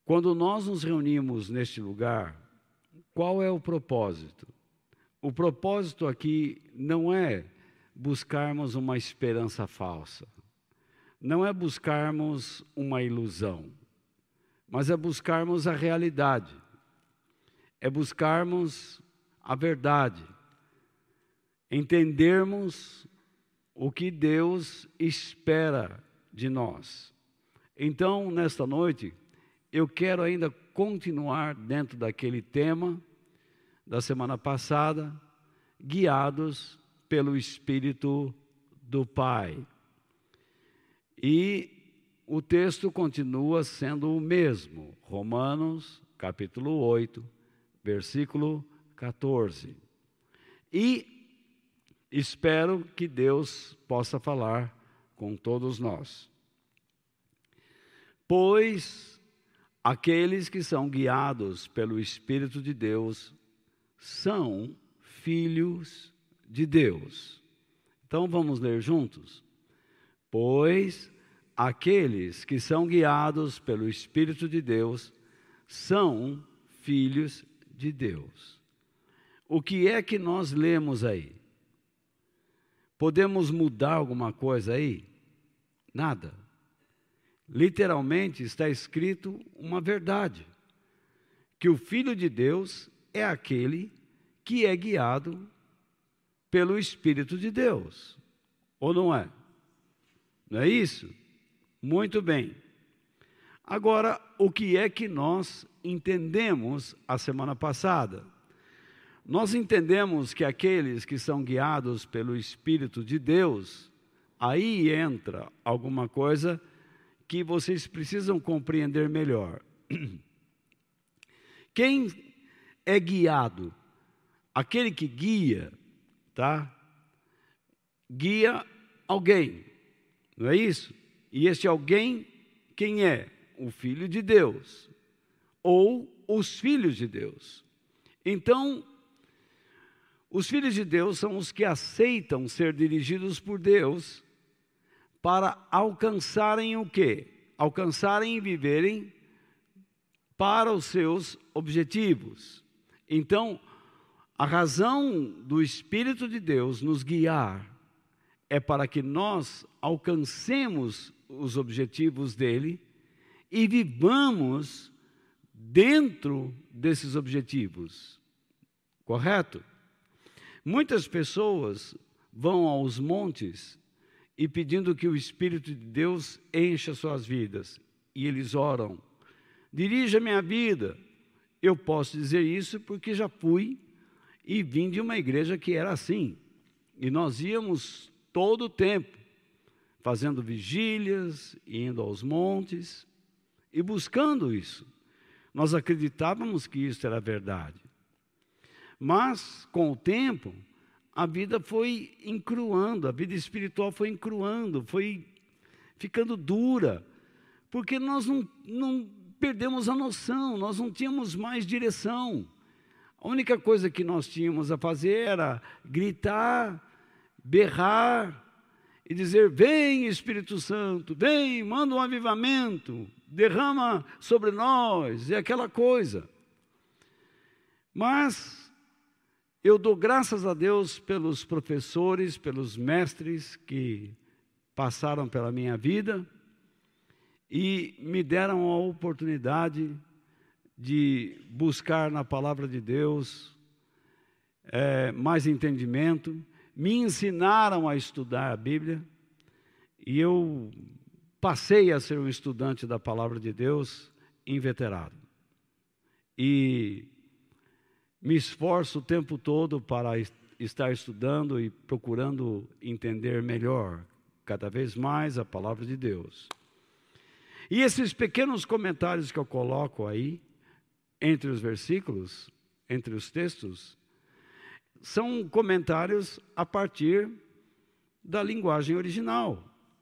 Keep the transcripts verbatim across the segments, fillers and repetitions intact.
Quando nós nos reunimos neste lugar, qual é o propósito? O propósito aqui não é buscarmos uma esperança falsa, não é buscarmos uma ilusão, mas é buscarmos a realidade, é buscarmos a verdade, entendermos o que Deus espera de nós. Então, nesta noite, eu quero ainda continuar dentro daquele tema da semana passada, guiados pelo Espírito do Pai. E o texto continua sendo o mesmo, Romanos capítulo oito, versículo quatorze. E espero que Deus possa falar com todos nós. Pois aqueles que são guiados pelo Espírito de Deus são filhos de Deus. Então vamos ler juntos? Pois aqueles que são guiados pelo Espírito de Deus são filhos de Deus. O que é que nós lemos aí? Podemos mudar alguma coisa aí? Nada. Literalmente está escrito uma verdade, que o Filho de Deus é aquele que é guiado pelo Espírito de Deus, ou não é? Não é isso? Muito bem. Agora, o que é que nós entendemos a semana passada? Nós entendemos que aqueles que são guiados pelo Espírito de Deus, aí entra alguma coisa que vocês precisam compreender melhor. Quem é guiado? Aquele que guia, tá? Guia alguém, não é isso? E esse alguém, quem é? O Filho de Deus, ou os filhos de Deus. Então, os filhos de Deus são os que aceitam ser dirigidos por Deus para alcançarem o quê? Alcançarem e viverem para os seus objetivos. Então, a razão do Espírito de Deus nos guiar é para que nós alcancemos os objetivos dele e vivamos dentro desses objetivos. Correto? Muitas pessoas vão aos montes e pedindo que o Espírito de Deus encha suas vidas. E eles oram, dirija minha vida. Eu posso dizer isso porque já fui e vim de uma igreja que era assim. E nós íamos todo o tempo, fazendo vigílias, indo aos montes e buscando isso. Nós acreditávamos que isso era verdade. Mas, com o tempo, a vida foi encruando, a vida espiritual foi encruando, foi ficando dura, porque nós não, não perdemos a noção, nós não tínhamos mais direção. A única coisa que nós tínhamos a fazer era gritar, berrar e dizer: vem Espírito Santo, vem, manda um avivamento, derrama sobre nós, e aquela coisa. Mas eu dou graças a Deus pelos professores, pelos mestres que passaram pela minha vida e me deram a oportunidade de buscar na palavra de Deus é, mais entendimento, me ensinaram a estudar a Bíblia e eu passei a ser um estudante da palavra de Deus inveterado. E me esforço o tempo todo para estar estudando e procurando entender melhor, cada vez mais, a palavra de Deus. E esses pequenos comentários que eu coloco aí, entre os versículos, entre os textos, são comentários a partir da linguagem original.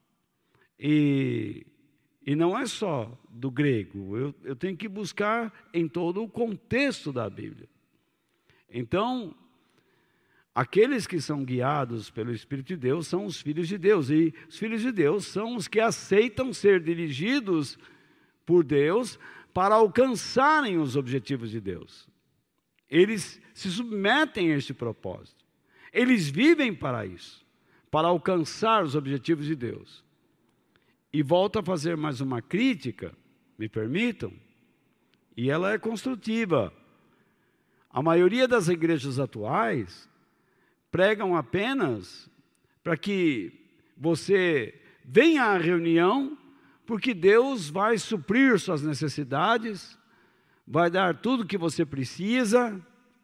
E, e não é só do grego, eu, eu tenho que buscar em todo o contexto da Bíblia. Então, aqueles que são guiados pelo Espírito de Deus são os filhos de Deus. E os filhos de Deus são os que aceitam ser dirigidos por Deus para alcançarem os objetivos de Deus. Eles se submetem a este propósito. Eles vivem para isso, para alcançar os objetivos de Deus. E volto a fazer mais uma crítica, me permitam, e ela é construtiva. A maioria das igrejas atuais pregam apenas para que você venha à reunião, porque Deus vai suprir suas necessidades, vai dar tudo o que você precisa,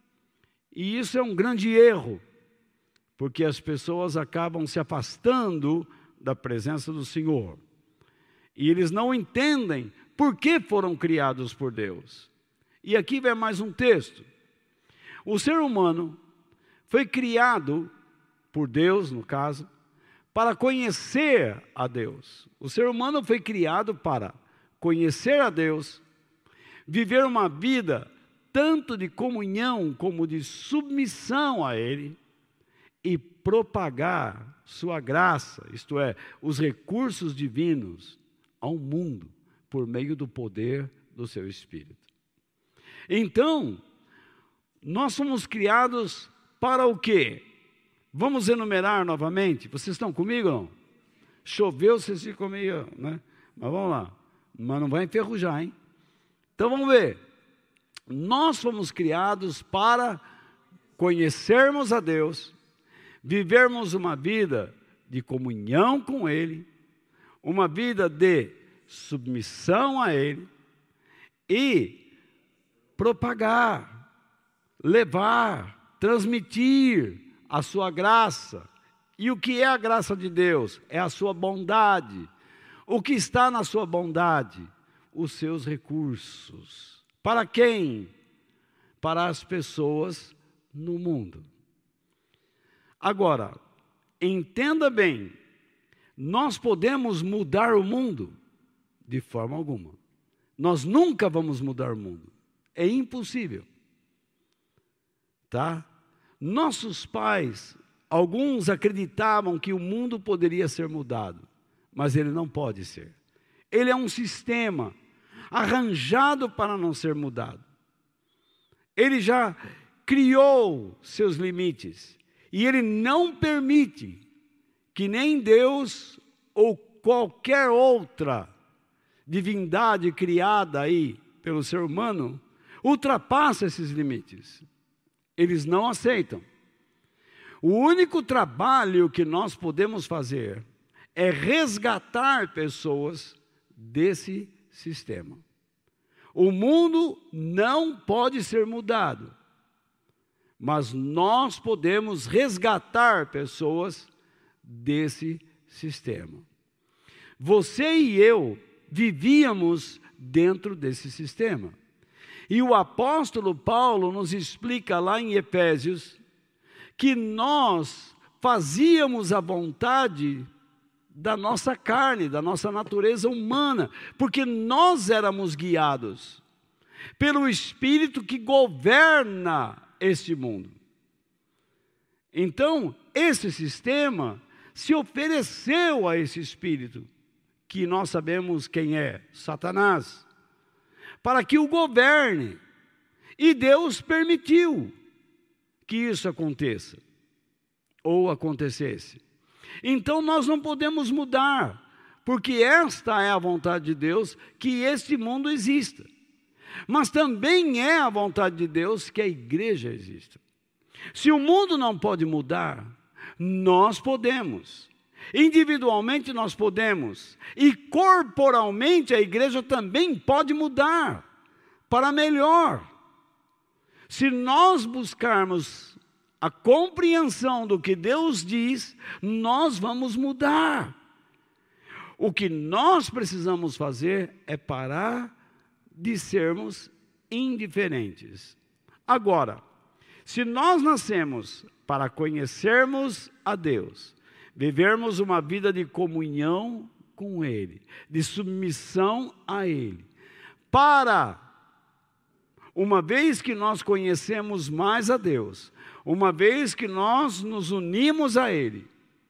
e isso é um grande erro, porque as pessoas acabam se afastando da presença do Senhor. E eles não entendem por que foram criados por Deus. E aqui vem mais um texto. O ser humano foi criado por Deus, no caso, para conhecer a Deus. O ser humano foi criado para conhecer a Deus, viver uma vida tanto de comunhão como de submissão a Ele e propagar sua graça, isto é, os recursos divinos ao mundo por meio do poder do seu Espírito. Então, nós somos criados para o quê? Vamos enumerar novamente. Vocês estão comigo ou não? Choveu, vocês ficam meio, né? Mas vamos lá. Mas não vai enferrujar, hein? Então vamos ver. Nós fomos criados para conhecermos a Deus, vivermos uma vida de comunhão com Ele, uma vida de submissão a Ele e propagar, levar, transmitir a sua graça. E o que é a graça de Deus? É a sua bondade. O que está na sua bondade? Os seus recursos. Para quem? Para as pessoas no mundo. Agora, entenda bem, nós podemos mudar o mundo? De forma alguma. Nós nunca vamos mudar o mundo. É impossível. Tá? Nossos pais, alguns acreditavam que o mundo poderia ser mudado, mas ele não pode ser. Ele é um sistema arranjado para não ser mudado. Ele já criou seus limites e ele não permite que nem Deus ou qualquer outra divindade criada aí pelo ser humano ultrapasse esses limites. Eles não aceitam. O único trabalho que nós podemos fazer é resgatar pessoas desse sistema. O mundo não pode ser mudado, mas nós podemos resgatar pessoas desse sistema. Você e eu vivíamos dentro desse sistema. E o apóstolo Paulo nos explica lá em Efésios que nós fazíamos a vontade da nossa carne, da nossa natureza humana, porque nós éramos guiados pelo Espírito que governa este mundo. Então, esse sistema se ofereceu a esse Espírito, que nós sabemos quem é, Satanás, para que o governe. E Deus permitiu que isso aconteça, ou acontecesse. Então nós não podemos mudar, porque esta é a vontade de Deus, que este mundo exista. Mas também é a vontade de Deus que a igreja exista. Se o mundo não pode mudar, nós podemos. Individualmente nós podemos, e corporalmente a igreja também pode mudar para melhor. Se nós buscarmos a compreensão do que Deus diz, nós vamos mudar. O que nós precisamos fazer é parar de sermos indiferentes. Agora, se nós nascemos para conhecermos a Deus, vivermos uma vida de comunhão com Ele, de submissão a Ele, para, uma vez que nós conhecemos mais a Deus, uma vez que nós nos unimos a Ele,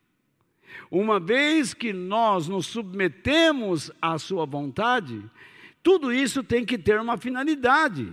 uma vez que nós nos submetemos à sua vontade, Tudo isso tem que ter uma finalidade,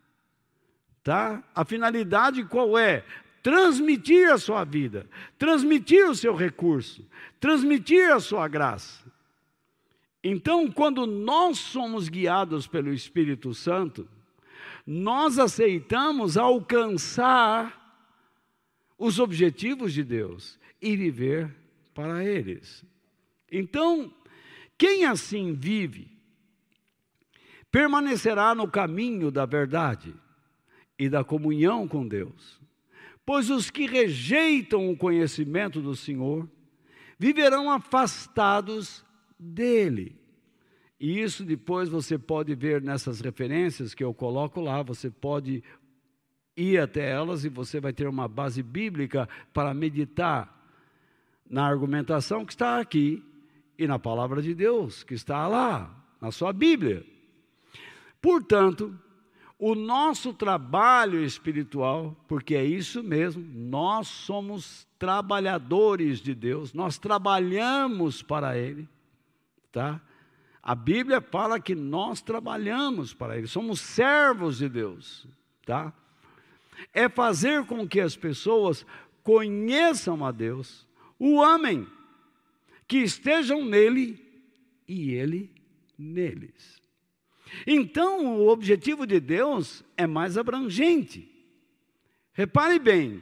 tá? A finalidade qual é? Transmitir a sua vida, transmitir o seu recurso, transmitir a sua graça. Então, quando nós somos guiados pelo Espírito Santo, nós aceitamos alcançar os objetivos de Deus e viver para eles. Então, quem assim vive, permanecerá no caminho da verdade e da comunhão com Deus. Pois os que rejeitam o conhecimento do Senhor, viverão afastados dele. E isso depois você pode ver nessas referências que eu coloco lá, você pode ir até elas e você vai ter uma base bíblica para meditar na argumentação que está aqui e na palavra de Deus que está lá, na sua Bíblia. Portanto, o nosso trabalho espiritual, porque é isso mesmo, nós somos trabalhadores de Deus, nós trabalhamos para Ele, tá? A Bíblia fala que nós trabalhamos para Ele, somos servos de Deus, tá? É fazer com que as pessoas conheçam a Deus, o amem, que estejam nele e Ele neles. Então, o objetivo de Deus é mais abrangente. Repare bem,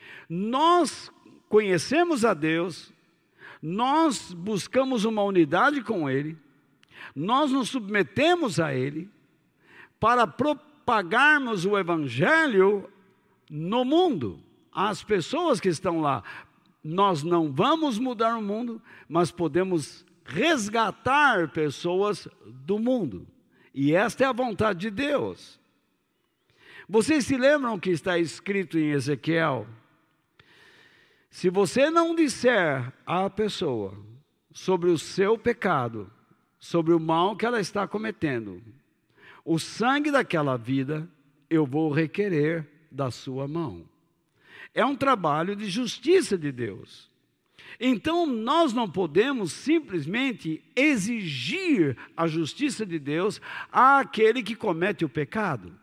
nós conhecemos a Deus, nós buscamos uma unidade com Ele, nós nos submetemos a Ele para propagarmos o Evangelho no mundo, às pessoas que estão lá. Nós não vamos mudar o mundo, mas podemos resgatar pessoas do mundo. E esta é a vontade de Deus. Vocês se lembram que está escrito em Ezequiel? Se você não disser à pessoa sobre o seu pecado, sobre o mal que ela está cometendo, o sangue daquela vida eu vou requerer da sua mão. É um trabalho de justiça de Deus. Então, nós não podemos simplesmente exigir a justiça de Deus àquele que comete o pecado.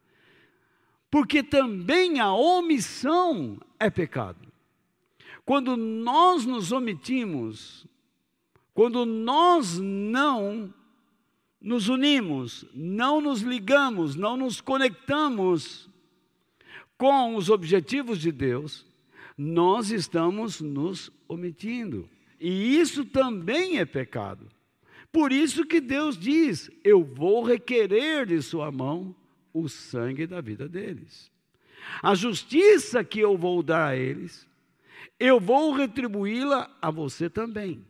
Porque também a omissão é pecado. Quando nós nos omitimos, quando nós não nos unimos, não nos ligamos, não nos conectamos com os objetivos de Deus, nós estamos nos omitindo. E isso também é pecado. Por isso que Deus diz, eu vou requerer de sua mão o sangue da vida deles. A justiça que eu vou dar a eles, eu vou retribuí-la a você também.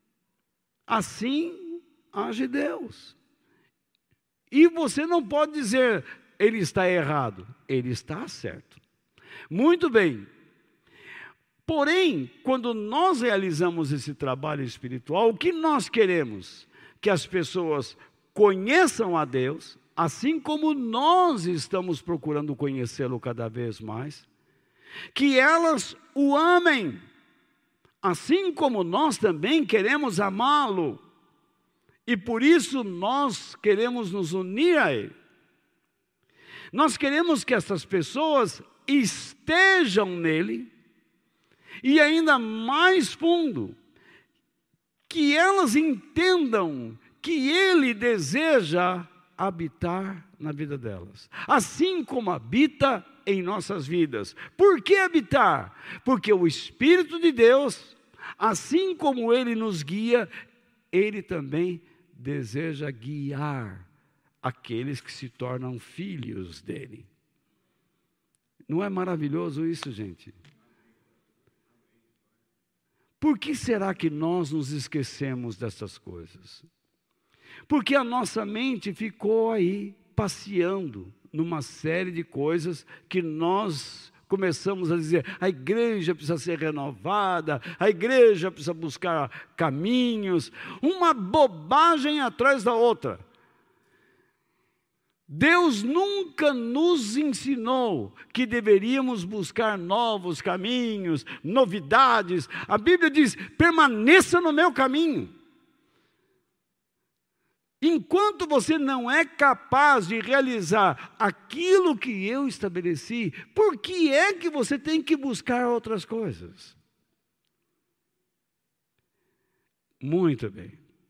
Assim age Deus. E você não pode dizer, ele está errado. Ele está certo. Muito bem. Porém, quando nós realizamos esse trabalho espiritual, o que nós queremos? Que as pessoas conheçam a Deus, assim como nós estamos procurando conhecê-lo cada vez mais. Que elas o amem, assim como nós também queremos amá-lo. E por isso nós queremos nos unir a Ele. Nós queremos que essas pessoas estejam nele, e ainda mais fundo, que elas entendam que Ele deseja habitar na vida delas, assim como habita em nossas vidas. Por que habitar? Porque o Espírito de Deus, assim como Ele nos guia, Ele também deseja guiar aqueles que se tornam filhos dEle. Não é maravilhoso isso, gente? Por que será que nós nos esquecemos dessas coisas? Porque a nossa mente ficou aí passeando numa série de coisas que nós começamos a dizer, a igreja precisa ser renovada, a igreja precisa buscar caminhos, uma bobagem atrás da outra. Deus nunca nos ensinou que deveríamos buscar novos caminhos, novidades. A Bíblia diz, permaneça no meu caminho. Enquanto você não é capaz de realizar aquilo que eu estabeleci, por que é que você tem que buscar outras coisas? Muito bem.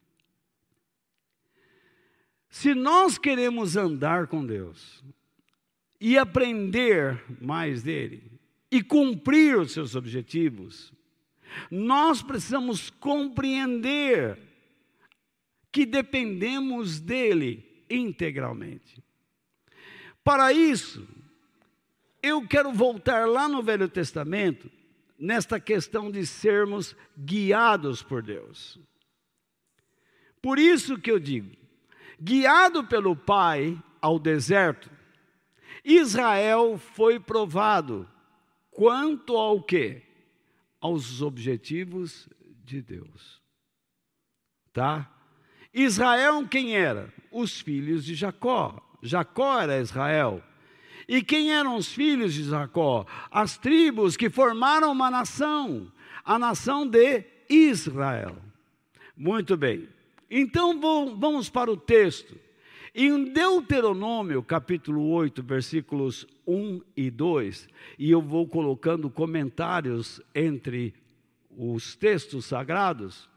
Se nós queremos andar com Deus e aprender mais dele e cumprir os seus objetivos, nós precisamos compreender que dependemos dele integralmente. Para isso, eu quero voltar lá no Velho Testamento, nesta questão de sermos guiados por Deus. Por isso que eu digo, guiado pelo Pai ao deserto, Israel foi provado quanto ao quê? Aos objetivos de Deus. Tá? Israel quem era? Os filhos de Jacó. Jacó era Israel. E quem eram os filhos de Jacó? As tribos que formaram uma nação, a nação de Israel. Muito bem. Então vamos para o texto. Em Deuteronômio, capítulo oito, versículos um e dois, e eu vou colocando comentários entre os textos sagrados.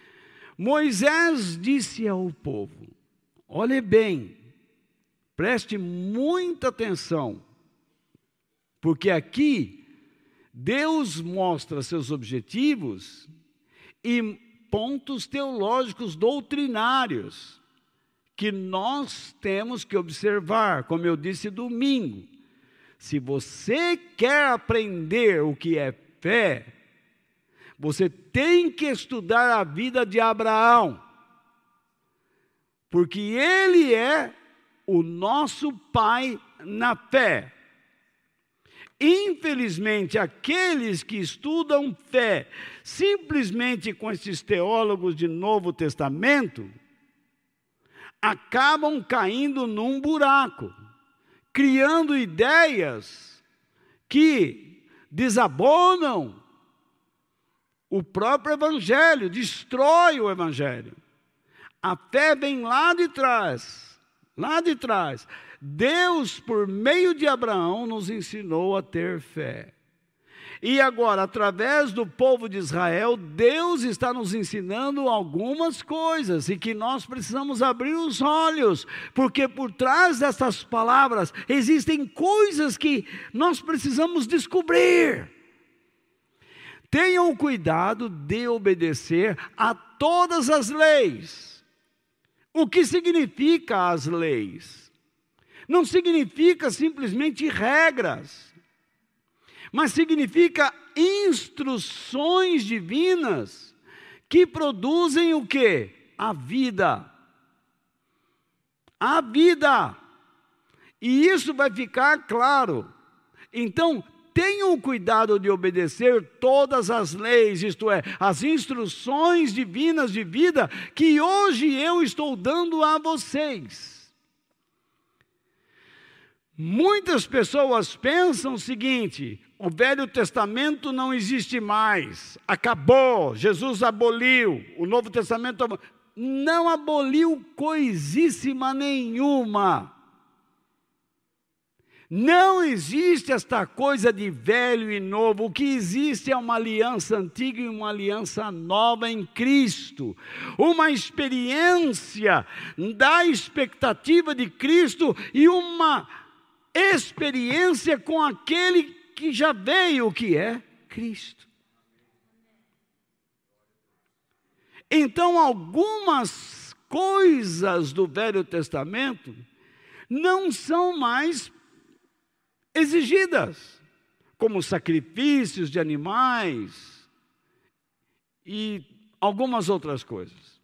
Moisés disse ao povo, olhe bem, preste muita atenção, porque aqui Deus mostra seus objetivos e pontos teológicos doutrinários que nós temos que observar, como eu disse domingo. Se você quer aprender o que é fé, você tem que estudar a vida de Abraão, porque ele é o nosso pai na fé. Infelizmente, aqueles que estudam fé simplesmente com esses teólogos de Novo Testamento, acabam caindo num buraco, criando ideias que desabonam o próprio Evangelho, destrói o Evangelho. A fé vem lá de trás, lá de trás. Deus, por meio de Abraão, nos ensinou a ter fé. E agora, através do povo de Israel, Deus está nos ensinando algumas coisas e que nós precisamos abrir os olhos, porque por trás dessas palavras existem coisas que nós precisamos descobrir. Tenham cuidado de obedecer a todas as leis. O que significa as leis? Não significa simplesmente regras, mas significa instruções divinas que produzem o quê? A vida. A vida. E isso vai ficar claro. Então, tenham cuidado de obedecer todas as leis, isto é, as instruções divinas de vida que hoje eu estou dando a vocês. Muitas pessoas pensam o seguinte: o Velho Testamento não existe mais, acabou, Jesus aboliu, o Novo Testamento não aboliu coisíssima nenhuma. Não existe esta coisa de velho e novo. O que existe é uma aliança antiga e uma aliança nova em Cristo. Uma experiência da expectativa de Cristo e uma experiência com aquele que já veio, que é Cristo. Então, algumas coisas do Velho Testamento não são mais exigidas, como sacrifícios de animais e algumas outras coisas.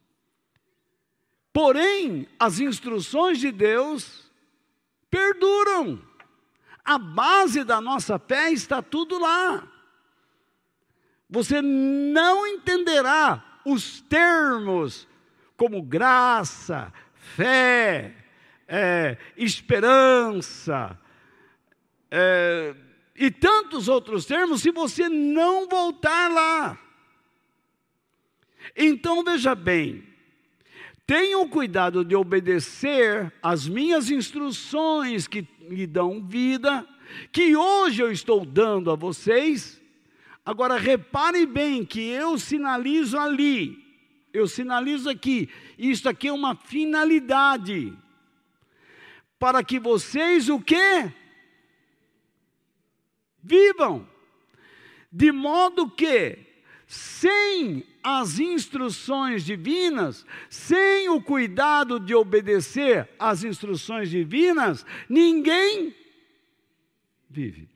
Porém, as instruções de Deus perduram. A base da nossa fé está tudo lá. Você não entenderá os termos como graça, fé, é, esperança, É, e tantos outros termos, se você não voltar lá. Então veja bem, tenham cuidado de obedecer às minhas instruções que lhe dão vida, que hoje eu estou dando a vocês. Agora reparem bem que eu sinalizo ali, eu sinalizo aqui, isso aqui é uma finalidade, para que vocês o quê? Vivam, de modo que, sem as instruções divinas, sem o cuidado de obedecer às instruções divinas, ninguém vive.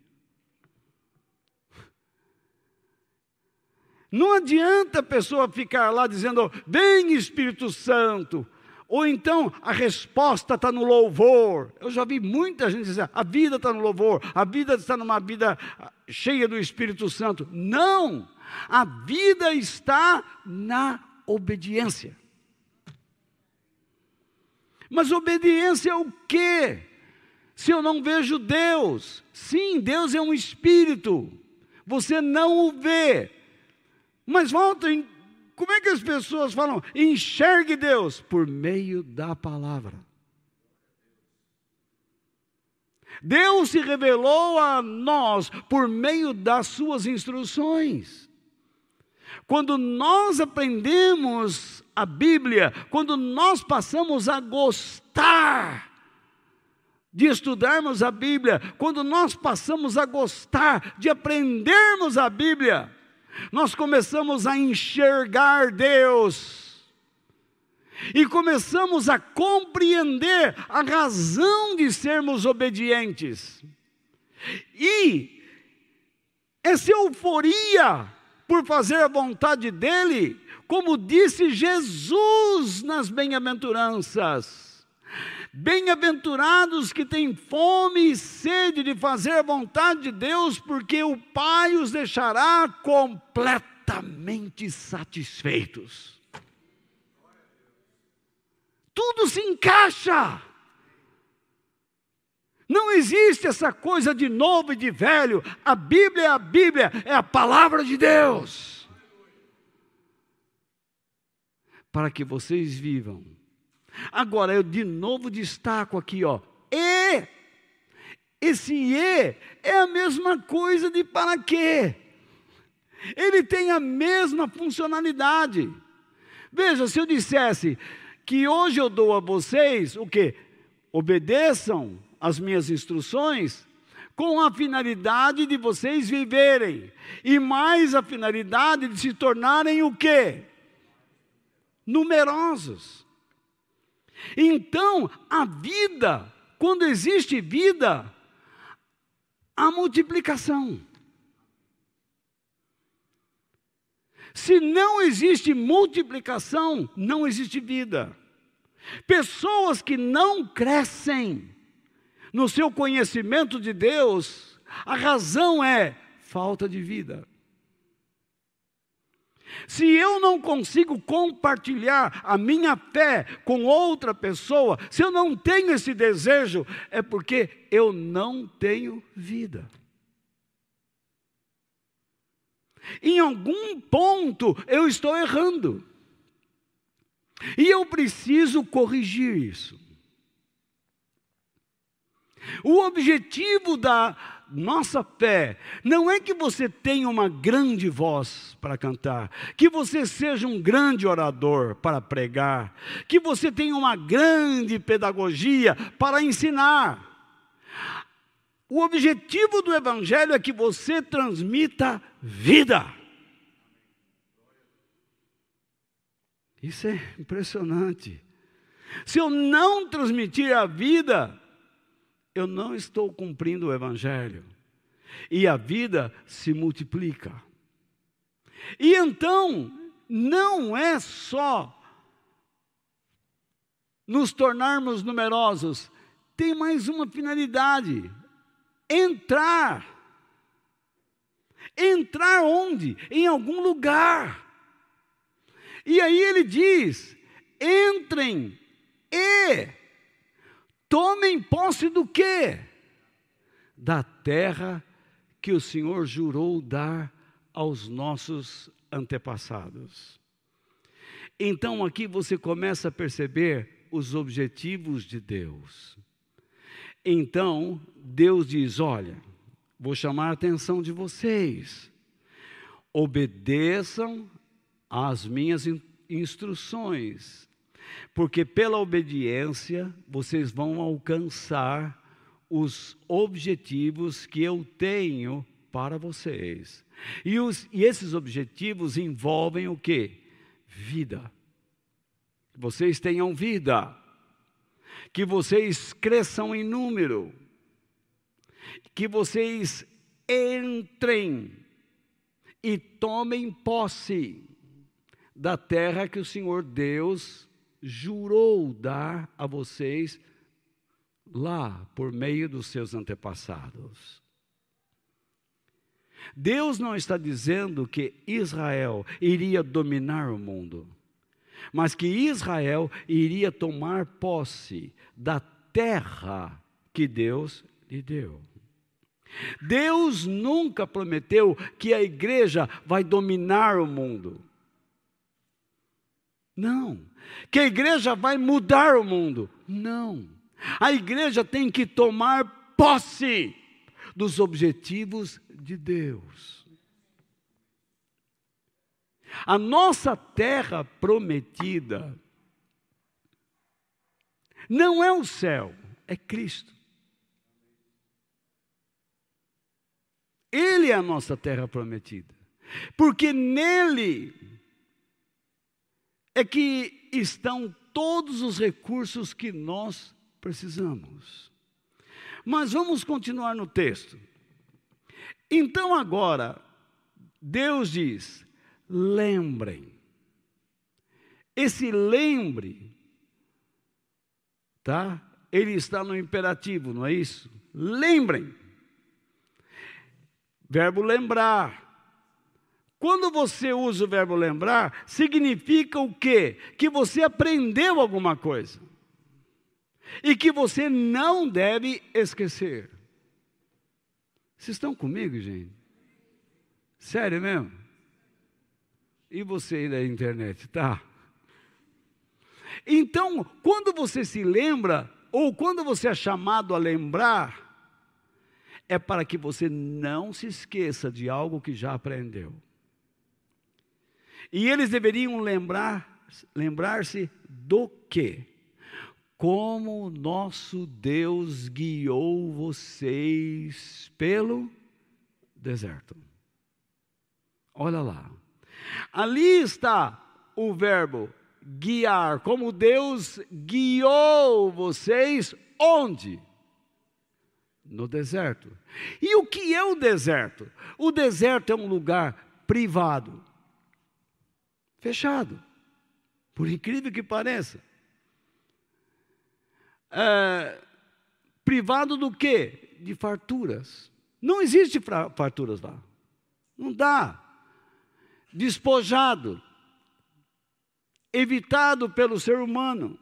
Não adianta a pessoa ficar lá dizendo, vem Espírito Santo, ou então a resposta está no louvor. Eu já vi muita gente dizer, a vida está no louvor, a vida está numa vida cheia do Espírito Santo. Não, a vida está na obediência. Mas obediência é o quê? Se eu não vejo Deus, sim, Deus é um Espírito, você não o vê. Mas volta, como é que as pessoas falam? Enxergue Deus por meio da palavra. Deus se revelou a nós por meio das suas instruções. Quando nós aprendemos a Bíblia, quando nós passamos a gostar de estudarmos a Bíblia, quando nós passamos a gostar de aprendermos a Bíblia, nós começamos a enxergar Deus e começamos a compreender a razão de sermos obedientes. E essa euforia por fazer a vontade dEle, como disse Jesus nas bem-aventuranças, bem-aventurados que têm fome e sede de fazer a vontade de Deus, porque o Pai os deixará completamente satisfeitos. Tudo se encaixa. Não existe essa coisa de novo e de velho. A Bíblia é a Bíblia, é a palavra de Deus. Para que vocês vivam. Agora, eu de novo destaco aqui, ó, e, esse e é a mesma coisa de para quê? Ele tem a mesma funcionalidade. Veja, se eu dissesse que hoje eu dou a vocês, o quê? Obedeçam as minhas instruções, com a finalidade de vocês viverem, e mais a finalidade de se tornarem o quê? Numerosos. Então, a vida, quando existe vida, há multiplicação. Se não existe multiplicação, não existe vida. Pessoas que não crescem no seu conhecimento de Deus, a razão é falta de vida. Se eu não consigo compartilhar a minha fé com outra pessoa, se eu não tenho esse desejo, é porque eu não tenho vida. Em algum ponto eu estou errando. E eu preciso corrigir isso. O objetivo da nossa fé não é que você tenha uma grande voz para cantar, que você seja um grande orador para pregar, que você tenha uma grande pedagogia para ensinar. O objetivo do Evangelho é que você transmita vida. Isso é impressionante. Se eu não transmitir a vida, eu não estou cumprindo o Evangelho. E a vida se multiplica. E então, não é só nos tornarmos numerosos. Tem mais uma finalidade. Entrar. Entrar onde? Em algum lugar. E aí ele diz, entrem e tomem posse do quê? Da terra que o Senhor jurou dar aos nossos antepassados. Então aqui você começa a perceber os objetivos de Deus. Então Deus diz: olha, vou chamar a atenção de vocês. Obedeçam às minhas instruções, porque pela obediência vocês vão alcançar os objetivos que eu tenho para vocês. E, os, e esses objetivos envolvem o quê? Vida. Que vocês tenham vida. Que vocês cresçam em número. Que vocês entrem e tomem posse da terra que o Senhor Deus jurou dar a vocês lá, por meio dos seus antepassados. Deus não está dizendo que Israel iria dominar o mundo, mas que Israel iria tomar posse da terra que Deus lhe deu. Deus nunca prometeu que a igreja vai dominar o mundo. Não. Que a igreja vai mudar o mundo. Não. A igreja tem que tomar posse dos objetivos de Deus. A nossa terra prometida não é o céu, é Cristo. Ele é a nossa terra prometida, porque nele é que estão todos os recursos que nós precisamos. Mas vamos continuar no texto. Então agora, Deus diz: lembrem. Esse lembre, tá? Ele está no imperativo, não é isso? Lembrem. Verbo lembrar. Quando você usa o verbo lembrar, significa o quê? Que você aprendeu alguma coisa. E que você não deve esquecer. Vocês estão comigo, gente? Sério mesmo? E você aí da internet, tá? Então, quando você se lembra, ou quando você é chamado a lembrar, é para que você não se esqueça de algo que já aprendeu. E eles deveriam lembrar, lembrar-se do quê? Como o nosso Deus guiou vocês pelo deserto. Olha lá. Ali está o verbo guiar. Como Deus guiou vocês onde? No deserto. E o que é o deserto? O deserto é um lugar privado. Fechado. Por incrível que pareça. É, privado do quê? De farturas. Não existe farturas lá. Não dá. Despojado. Evitado pelo ser humano.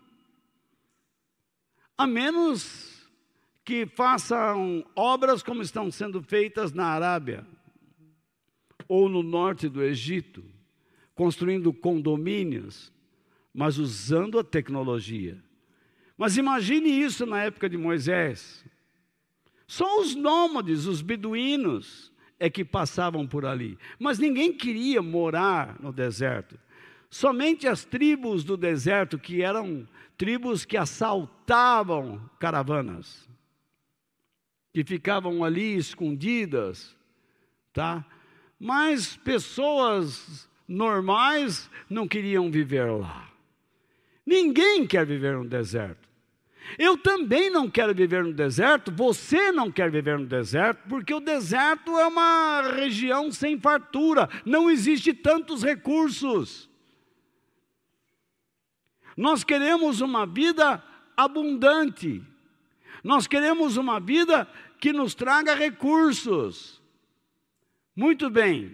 A menos que façam obras como estão sendo feitas na Arábia. Ou no norte do Egito. Construindo condomínios. Mas usando a tecnologia. Mas imagine isso na época de Moisés. Só os nômades, os beduínos, é que passavam por ali. Mas ninguém queria morar no deserto. Somente as tribos do deserto, que eram tribos que assaltavam caravanas, que ficavam ali escondidas, tá? Mas pessoas normais não queriam viver lá. Ninguém quer viver no deserto. Eu também não quero viver no deserto, você não quer viver no deserto, porque o deserto é uma região sem fartura, não existe tantos recursos. Nós queremos uma vida abundante, nós queremos uma vida que nos traga recursos. Muito bem.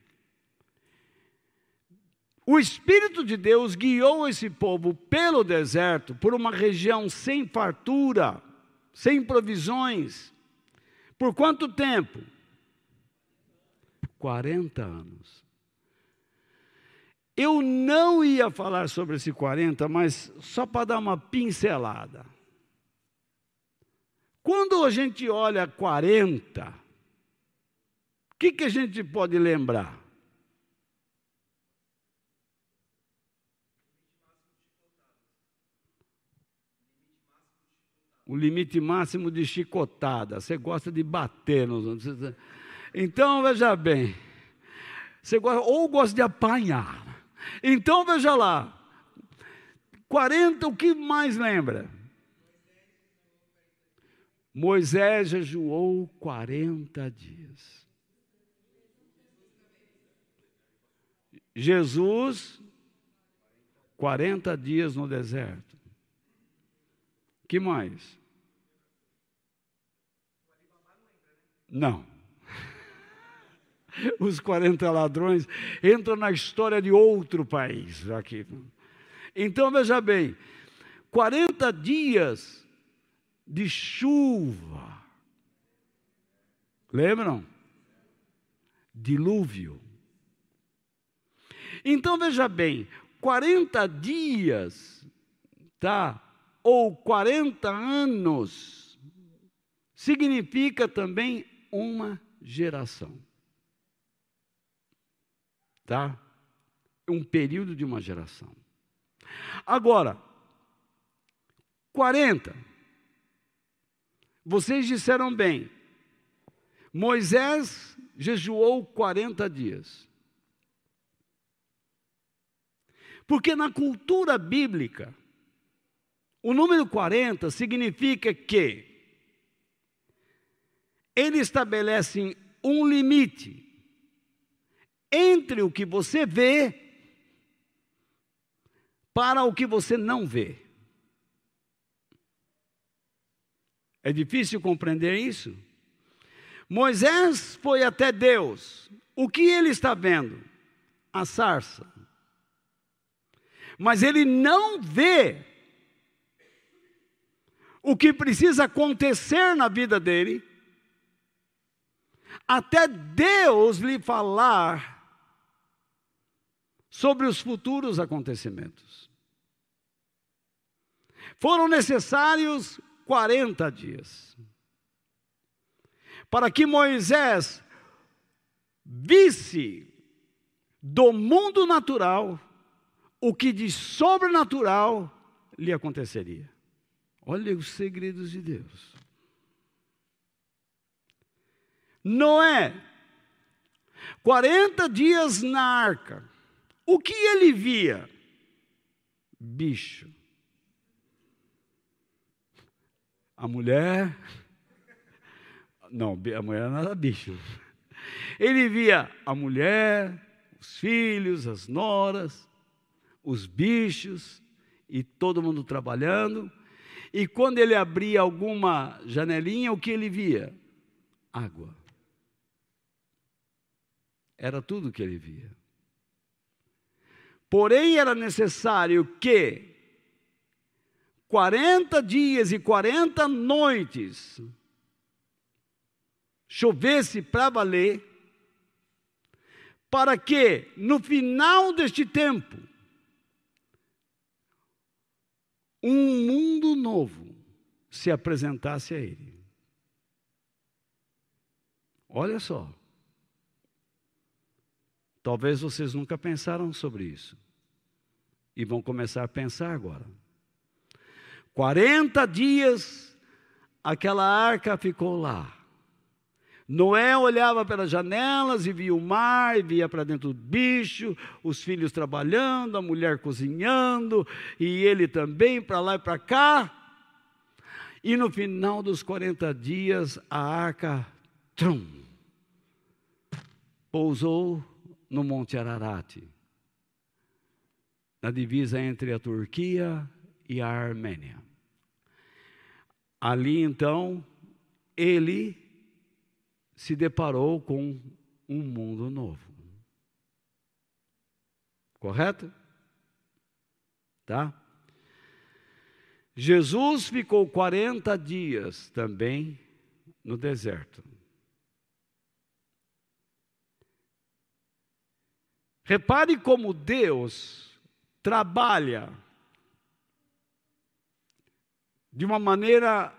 O Espírito de Deus guiou esse povo pelo deserto, por uma região sem fartura, sem provisões. Por quanto tempo? quarenta anos. Eu não ia falar sobre esse quarenta, mas só para dar uma pincelada. Quando a gente olha quarenta, o que, que a gente pode lembrar? O limite máximo de chicotada. Você gosta de bater nos outros. Então, veja bem. Você gosta, ou gosta de apanhar. Então, veja lá. quarenta, o que mais lembra? Moisés jejuou quarenta dias. Jesus, quarenta dias no deserto. Que mais? Não. Os quarenta ladrões entram na história de outro país aqui. Então, veja bem, quarenta dias de chuva. Lembram? Dilúvio. Então, veja bem, quarenta dias, tá? Ou quarenta anos, significa também uma geração. Tá? Um período de uma geração. Agora, quarenta. Vocês disseram bem. Moisés jejuou quarenta dias. Porque na cultura bíblica, o número quarenta significa que ele estabelece um limite entre o que você vê para o que você não vê. É difícil compreender isso? Moisés foi até Deus. O que ele está vendo? A sarça. Mas ele não vê o que precisa acontecer na vida dele, até Deus lhe falar sobre os futuros acontecimentos. Foram necessários quarenta dias para que Moisés visse do mundo natural o que de sobrenatural lhe aconteceria. Olha os segredos de Deus. Noé, quarenta dias na arca. O que ele via? Bicho. A mulher... Não, a mulher não era bicho. Ele via a mulher, os filhos, as noras, os bichos, e todo mundo trabalhando. E quando ele abria alguma janelinha, o que ele via? Água. Era tudo o que ele via. Porém, era necessário que quarenta dias e quarenta noites chovesse para valer, para que, no final deste tempo, um mundo novo se apresentasse a ele. Olha só. Talvez vocês nunca pensaram sobre isso. E vão começar a pensar agora. quarenta dias, aquela arca ficou lá. Noé olhava pelas janelas e via o mar, e via para dentro do bicho, os filhos trabalhando, a mulher cozinhando, e ele também para lá e para cá. E no final dos quarenta dias, a arca, trum, pousou no Monte Ararat, na divisa entre a Turquia e a Armênia. Ali então, ele se deparou com um mundo novo. Correto? Tá? Jesus ficou quarenta dias também no deserto. Repare como Deus trabalha de uma maneira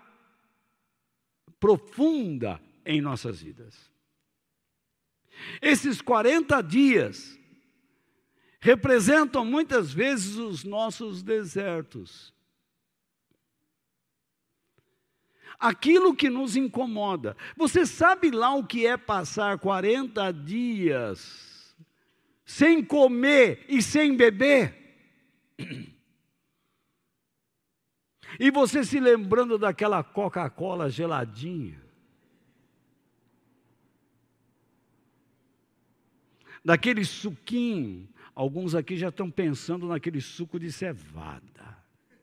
profunda em nossas vidas. Esses quarenta dias representam muitas vezes os nossos desertos. Aquilo que nos incomoda. Você sabe lá o que é passar quarenta dias sem comer e sem beber? E você se lembrando daquela Coca-Cola geladinha, daquele suquinho. Alguns aqui já estão pensando naquele suco de cevada.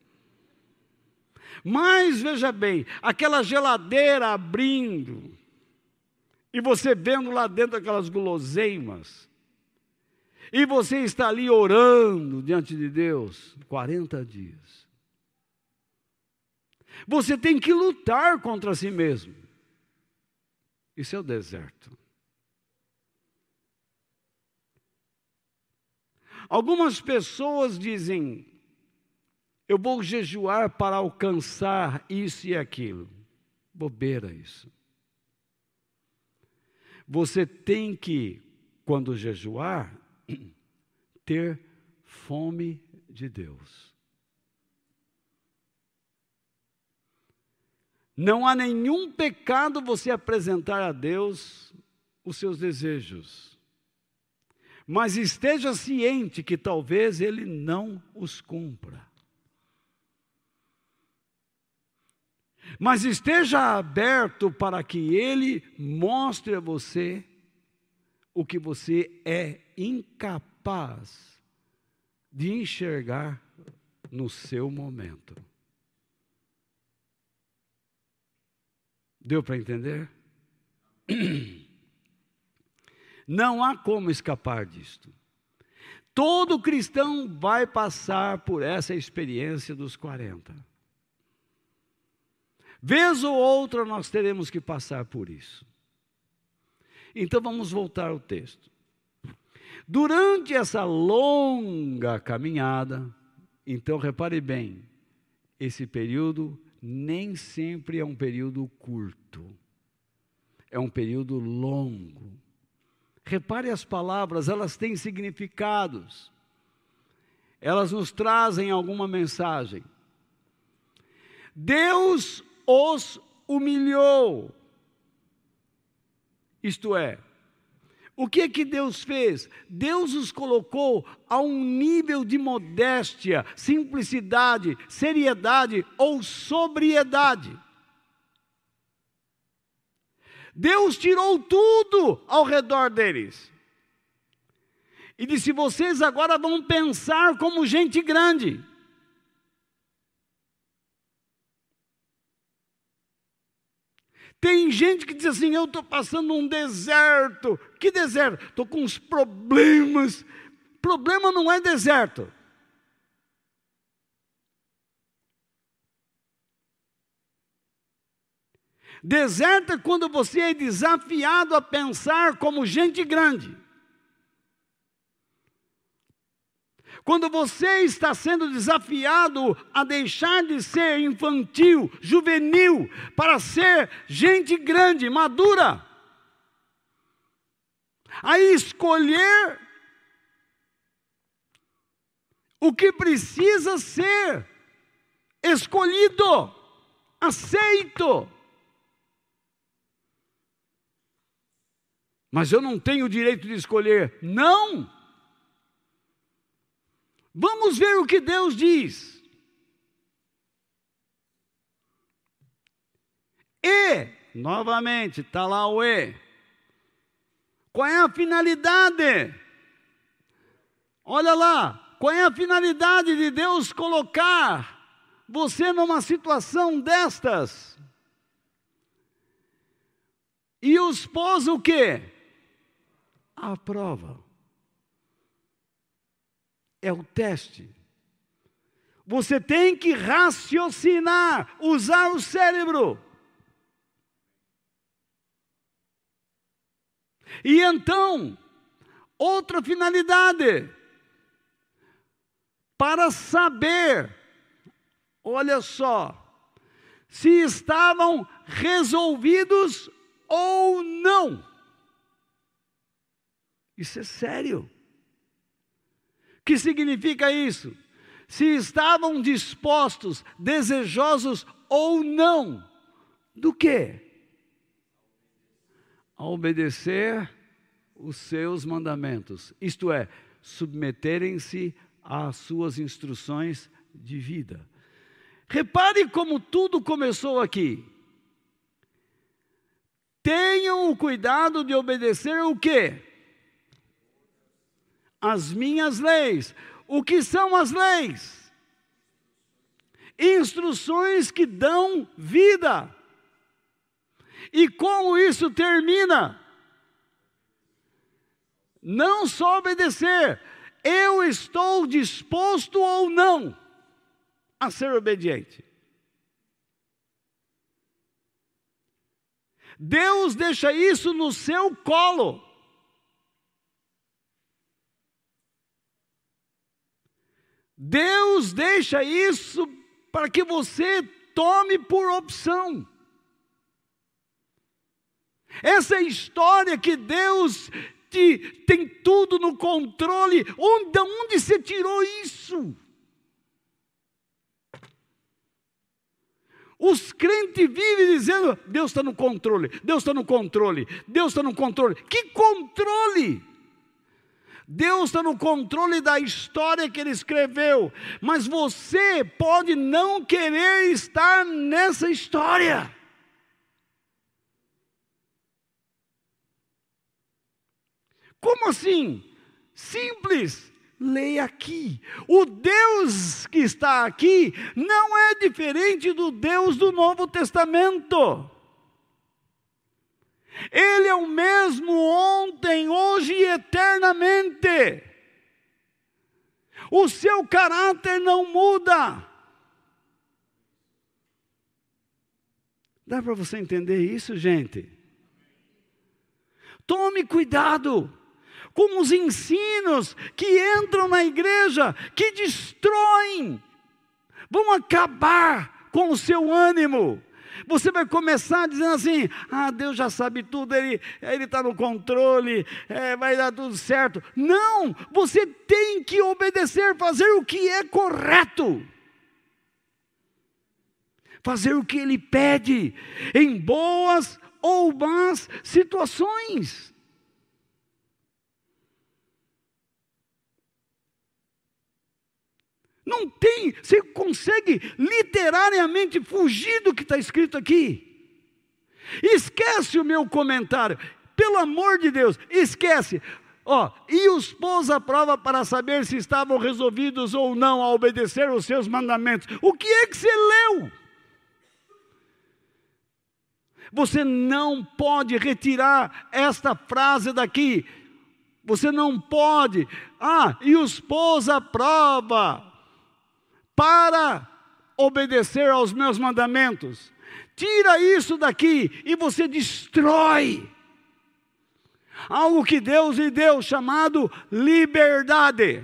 Mas veja bem, aquela geladeira abrindo, e você vendo lá dentro aquelas guloseimas, e você está ali orando diante de Deus, quarenta dias. Você tem que lutar contra si mesmo. Isso é o deserto. Algumas pessoas dizem, eu vou jejuar para alcançar isso e aquilo. Bobeira isso. Você tem que, quando jejuar, ter fome de Deus. Não há nenhum pecado você apresentar a Deus os seus desejos. Mas esteja ciente que talvez Ele não os cumpra. Mas esteja aberto para que Ele mostre a você o que você é incapaz de enxergar no seu momento. Deu para entender? Não há como escapar disto. Todo cristão vai passar por essa experiência dos quarenta. Vez ou outra nós teremos que passar por isso. Então vamos voltar ao texto. Durante essa longa caminhada, então repare bem, esse período nem sempre é um período curto, é um período longo. Repare as palavras, elas têm significados, elas nos trazem alguma mensagem. Deus os humilhou, isto é, o que é que Deus fez? Deus os colocou a um nível de modéstia, simplicidade, seriedade ou sobriedade. Deus tirou tudo ao redor deles. E disse, vocês agora vão pensar como gente grande. Tem gente que diz assim, eu estou passando um deserto. Que deserto? Estou com uns problemas. Problema não é deserto. Deserto é quando você é desafiado a pensar como gente grande. Quando você está sendo desafiado a deixar de ser infantil, juvenil, para ser gente grande, madura. A escolher o que precisa ser escolhido, aceito. Mas eu não tenho o direito de escolher. Não! Vamos ver o que Deus diz. E, novamente, está lá o E. Qual é a finalidade? Olha lá, qual é a finalidade de Deus colocar você numa situação destas? E os pôs o quê? A prova. É o teste. Você tem que raciocinar, usar o cérebro. E então, outra finalidade. Para saber, olha só, se estavam resolvidos ou não. Isso é sério. O que significa isso? Se estavam dispostos, desejosos ou não, do quê? A obedecer os seus mandamentos, isto é, submeterem-se às suas instruções de vida. Repare como tudo começou aqui. Tenham o cuidado de obedecer o quê? As minhas leis. O que são as leis? Instruções que dão vida. E como isso termina? Não só obedecer, eu estou disposto ou não a ser obediente. Deus deixa isso no seu colo. Deus deixa isso para que você tome por opção. Essa história que Deus te, tem tudo no controle, onde, de onde você tirou isso? Os crentes vivem dizendo, Deus está no controle, Deus está no controle, Deus está no controle. Que controle? Deus está no controle da história que Ele escreveu, mas você pode não querer estar nessa história. Como assim? Simples. Leia aqui. O Deus que está aqui não é diferente do Deus do Novo Testamento. Ele é o mesmo ontem, hoje e eternamente. O seu caráter não muda. Dá para você entender isso, gente? Tome cuidado com os ensinos que entram na igreja, que destroem, vão acabar com o seu ânimo. Você vai começar dizendo assim, ah, Deus já sabe tudo, Ele está no controle, é, vai dar tudo certo. Não, você tem que obedecer, fazer o que é correto. Fazer o que Ele pede, em boas ou más situações. Não tem, você consegue literariamente fugir do que está escrito aqui. Esquece o meu comentário, pelo amor de Deus, esquece. Ó, e os pôs à prova para saber se estavam resolvidos ou não a obedecer os seus mandamentos. O que é que você leu? Você não pode retirar esta frase daqui. Você não pode. Ah, e os pôs à prova para obedecer aos meus mandamentos. Tira isso daqui e você destrói algo que Deus lhe deu, chamado liberdade.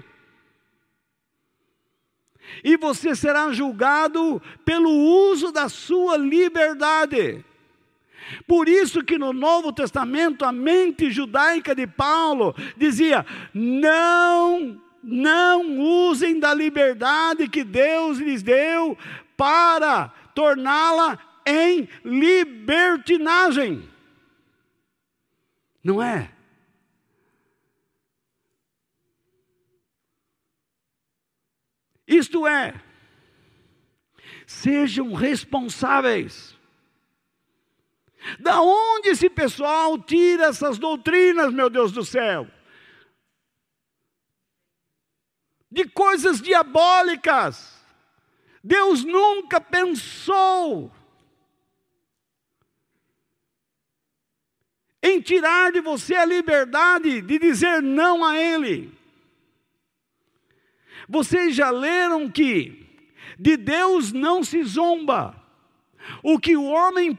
E você será julgado pelo uso da sua liberdade. Por isso que no Novo Testamento a mente judaica de Paulo dizia, não Não usem da liberdade que Deus lhes deu para torná-la em libertinagem. Não é? Isto é, sejam responsáveis. Da onde esse pessoal tira essas doutrinas, meu Deus do céu? De coisas diabólicas. Deus nunca pensou em tirar de você a liberdade de dizer não a Ele. Vocês já leram que de Deus não se zomba. O que o homem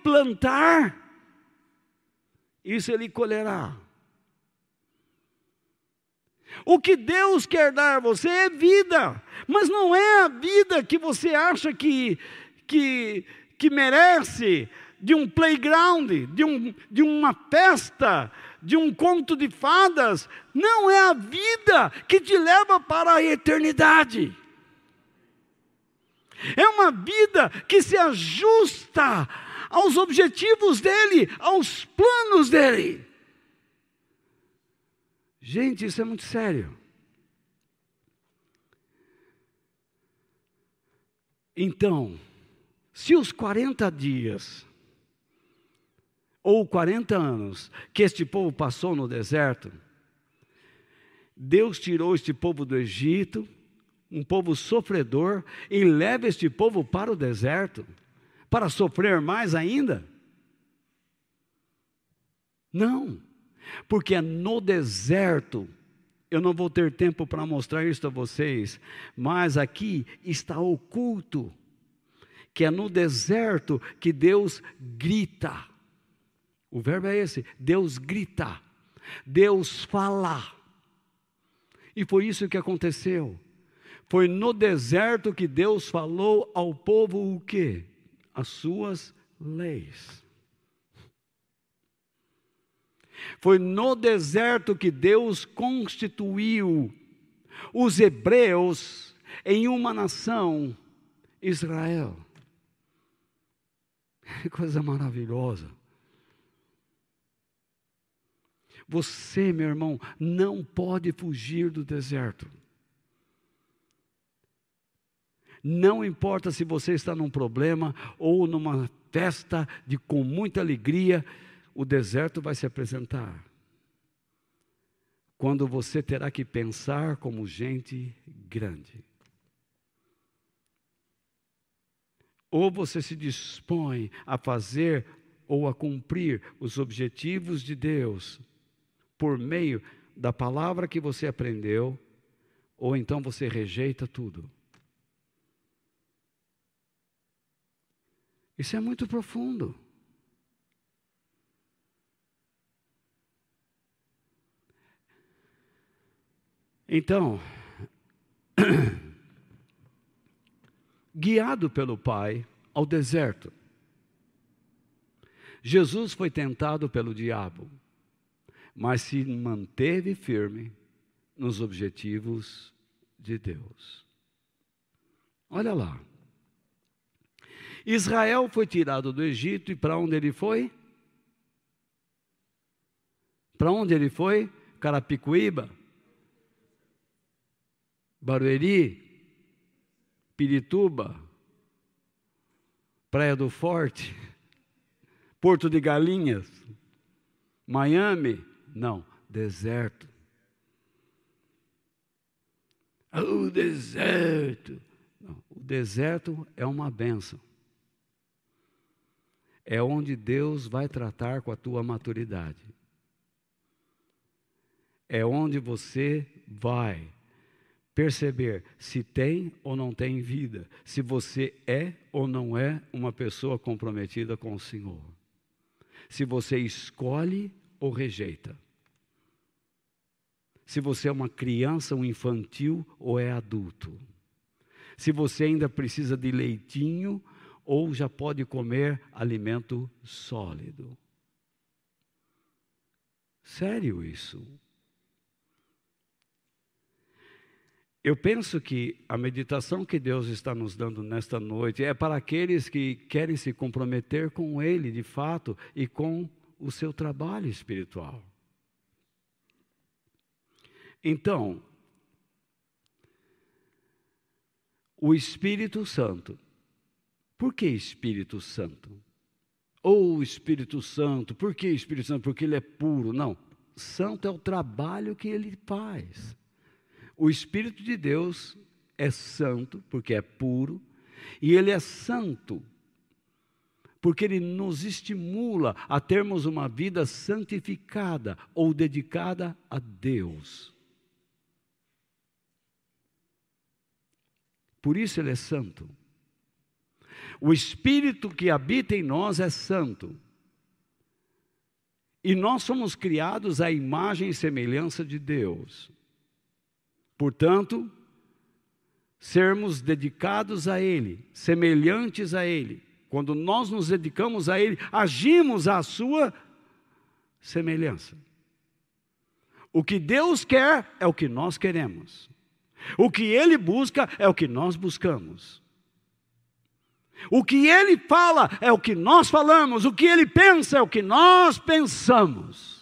plantar, isso ele colherá. O que Deus quer dar a você é vida, mas não é a vida que você acha que, que, que merece, de um playground, de, um, de uma festa, de um conto de fadas. Não é a vida que te leva para a eternidade. É uma vida que se ajusta aos objetivos dele, aos planos dele. Gente, isso é muito sério. Então, se os quarenta dias, ou quarenta anos, que este povo passou no deserto, Deus tirou este povo do Egito, um povo sofredor, e leva este povo para o deserto, para sofrer mais ainda? Não. Porque é no deserto, eu não vou ter tempo para mostrar isso a vocês, mas aqui está oculto, que é no deserto que Deus grita. O verbo é esse, Deus grita, Deus fala. E foi isso que aconteceu. Foi no deserto que Deus falou ao povo o quê? As suas leis. Foi no deserto que Deus constituiu os hebreus em uma nação, Israel. Que coisa maravilhosa. Você, meu irmão, não pode fugir do deserto. Não importa se você está num problema ou numa festa de com muita alegria, o deserto vai se apresentar. Quando você terá que pensar como gente grande. Ou você se dispõe a fazer ou a cumprir os objetivos de Deus por meio da palavra que você aprendeu, ou então você rejeita tudo. Isso é muito profundo. Então, guiado pelo Pai ao deserto, Jesus foi tentado pelo diabo, mas se manteve firme nos objetivos de Deus. Olha lá. Israel foi tirado do Egito e para onde ele foi? Para onde ele foi? Carapicuíba? Barueri, Pirituba, Praia do Forte, Porto de Galinhas, Miami? Não, deserto. O deserto. Não, o deserto é uma bênção. É onde Deus vai tratar com a tua maturidade. É onde você vai perceber se tem ou não tem vida, se você é ou não é uma pessoa comprometida com o Senhor, se você escolhe ou rejeita, se você é uma criança, um infantil ou é adulto, se você ainda precisa de leitinho ou já pode comer alimento sólido. Sério isso? Eu penso que a meditação que Deus está nos dando nesta noite é para aqueles que querem se comprometer com Ele de fato e com o seu trabalho espiritual. Então, o Espírito Santo. Por que Espírito Santo? Ou Espírito Santo, por que Espírito Santo? Porque Ele é puro. Não, santo é o trabalho que Ele faz. O Espírito de Deus é santo, porque é puro, e Ele é santo, porque Ele nos estimula a termos uma vida santificada ou dedicada a Deus. Por isso Ele é santo. O Espírito que habita em nós é santo. E nós somos criados à imagem e semelhança de Deus. Portanto, sermos dedicados a Ele, semelhantes a Ele. Quando nós nos dedicamos a Ele, agimos à sua semelhança. O que Deus quer é o que nós queremos. O que Ele busca é o que nós buscamos. O que Ele fala é o que nós falamos. O que Ele pensa é o que nós pensamos.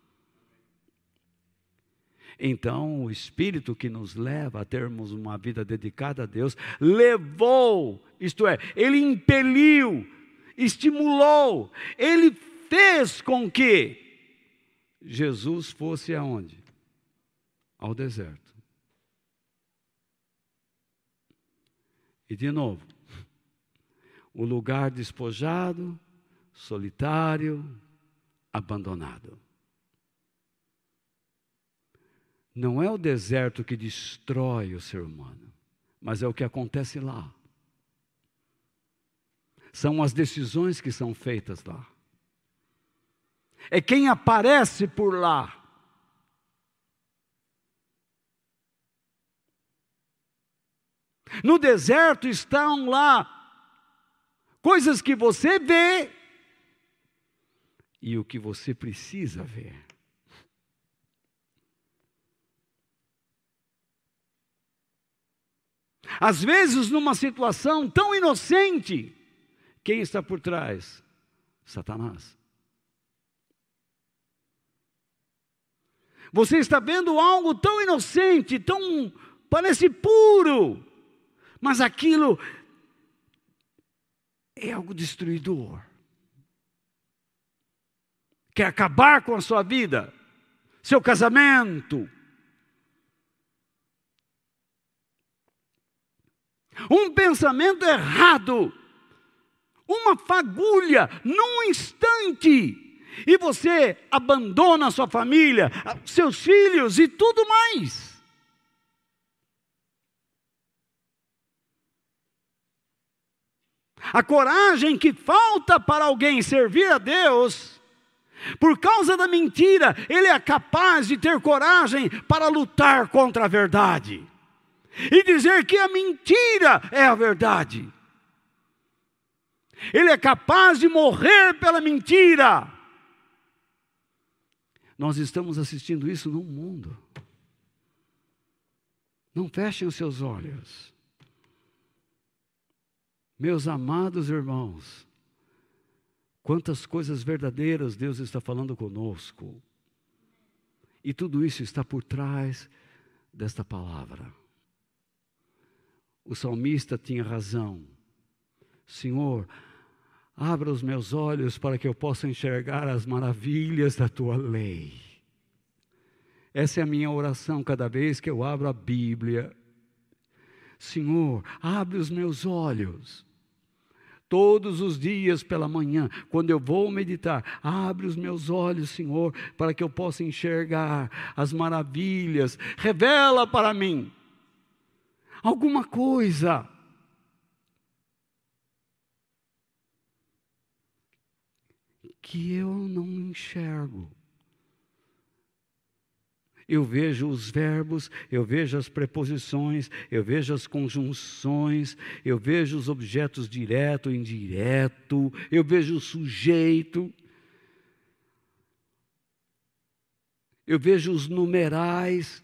Então, o Espírito que nos leva a termos uma vida dedicada a Deus, levou, isto é, Ele impeliu, estimulou, Ele fez com que Jesus fosse aonde? Ao deserto. E de novo, o lugar despojado, solitário, abandonado. Não é o deserto que destrói o ser humano, mas é o que acontece lá. São as decisões que são feitas lá. É quem aparece por lá. No deserto estão lá coisas que você vê e o que você precisa ver. Às vezes, numa situação tão inocente, quem está por trás? Satanás. Você está vendo algo tão inocente, tão, parece puro, mas aquilo é algo destruidor. Quer acabar com a sua vida, seu casamento. Um pensamento errado, uma fagulha, num instante, e você abandona a sua família, seus filhos e tudo mais. A coragem que falta para alguém servir a Deus, por causa da mentira, ele é capaz de ter coragem para lutar contra a verdade. E dizer que a mentira é a verdade. Ele é capaz de morrer pela mentira. Nós estamos assistindo isso no mundo. Não fechem os seus olhos. Meus amados irmãos, quantas coisas verdadeiras Deus está falando conosco. E tudo isso está por trás desta palavra. O salmista tinha razão. Senhor, abra os meus olhos para que eu possa enxergar as maravilhas da tua lei. Essa é a minha oração cada vez que eu abro a Bíblia. Senhor, abre os meus olhos. Todos os dias pela manhã, quando eu vou meditar, abre os meus olhos, Senhor, para que eu possa enxergar as maravilhas. Revela para mim alguma coisa que eu não enxergo. Eu vejo os verbos, eu vejo as preposições, eu vejo as conjunções, eu vejo os objetos direto e indireto, eu vejo o sujeito, eu vejo os numerais,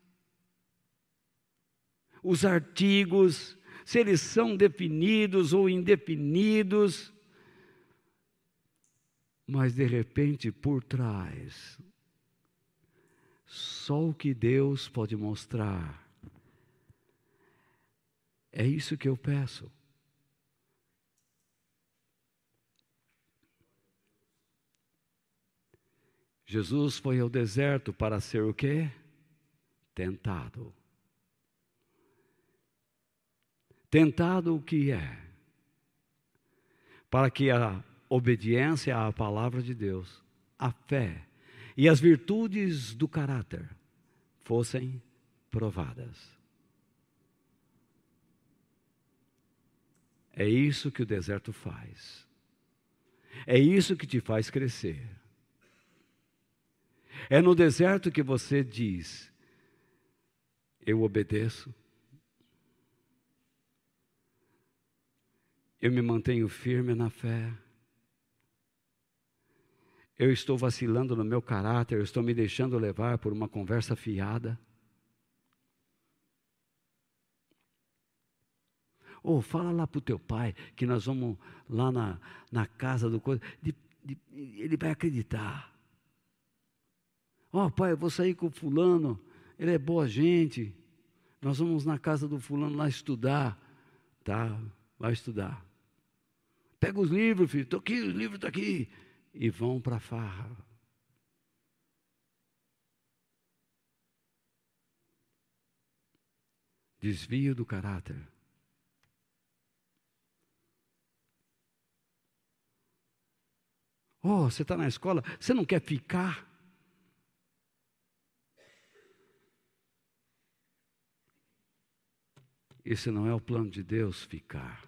os artigos, se eles são definidos ou indefinidos, mas de repente por trás, só o que Deus pode mostrar. É isso que eu peço. Jesus foi ao deserto para ser o quê? Tentado. Tentado o que é? Para que a obediência à palavra de Deus, a fé e as virtudes do caráter fossem provadas. É isso que o deserto faz. É isso que te faz crescer. É no deserto que você diz: eu obedeço, eu me mantenho firme na fé, eu estou vacilando no meu caráter, eu estou me deixando levar por uma conversa fiada. Ou oh, fala lá para o teu pai que nós vamos lá na, na casa do coisa, de, de, ele vai acreditar. Ó oh, pai, eu vou sair com o fulano, ele é boa gente, nós vamos na casa do fulano lá estudar. Tá, vai estudar. Pega os livros, filho, estou aqui, os livros estão aqui. E vão para a farra. Desvio do caráter. Oh, você está na escola, você não quer ficar? Esse não é o plano de Deus, ficar.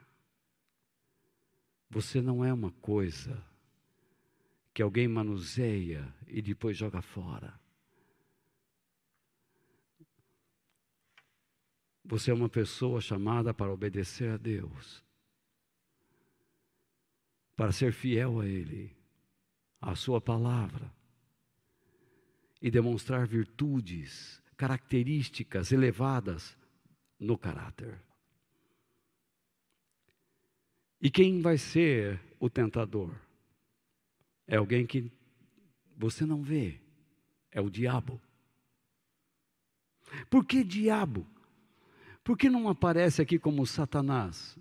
Você não é uma coisa que alguém manuseia e depois joga fora. Você é uma pessoa chamada para obedecer a Deus, para ser fiel a Ele, à sua palavra, e demonstrar virtudes, características elevadas no caráter. E quem vai ser o tentador? É alguém que você não vê, é o diabo. Por que diabo? Por que não aparece aqui como Satanás?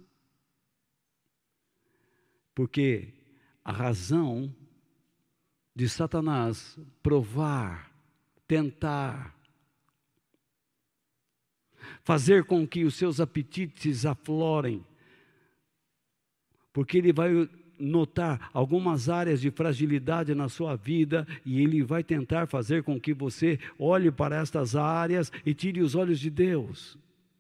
Porque a razão de Satanás provar, tentar, fazer com que os seus apetites aflorem, porque ele vai notar algumas áreas de fragilidade na sua vida e ele vai tentar fazer com que você olhe para estas áreas e tire os olhos de Deus.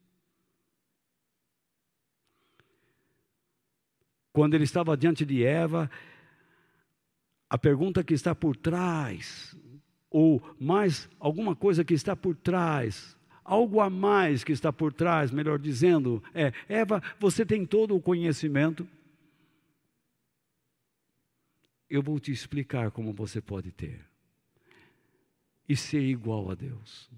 Quando ele estava diante de Eva, a pergunta que está por trás, ou mais alguma coisa que está por trás, algo a mais que está por trás, melhor dizendo, é: Eva, você tem todo o conhecimento. Eu vou te explicar como você pode ter e ser igual a Deus.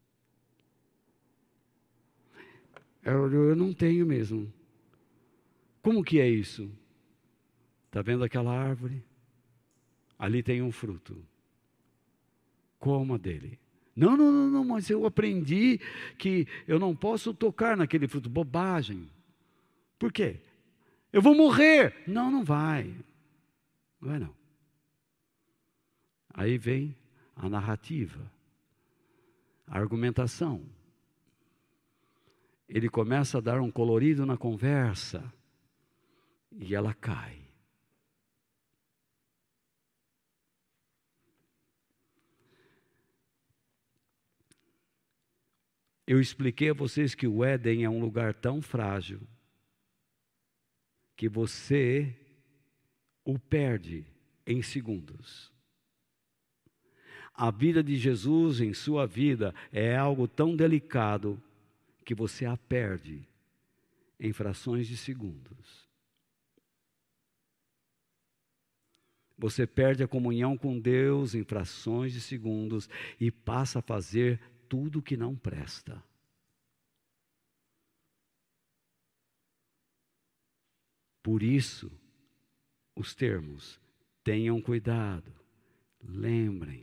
Eu, eu não tenho mesmo. Como que é isso? Está vendo aquela árvore? Ali tem um fruto. Coma dele. Não, não, não, não, mas eu aprendi que eu não posso tocar naquele fruto. Bobagem. Por quê? Eu vou morrer. Não, não vai. Não vai não. Aí vem a narrativa, a argumentação. Ele começa a dar um colorido na conversa e ela cai. Eu expliquei a vocês que o Éden é um lugar tão frágil que você o perde em segundos. A vida de Jesus em sua vida é algo tão delicado que você a perde em frações de segundos. Você perde a comunhão com Deus em frações de segundos e passa a fazer tudo que não presta. Por isso, os termos: tenham cuidado, lembrem,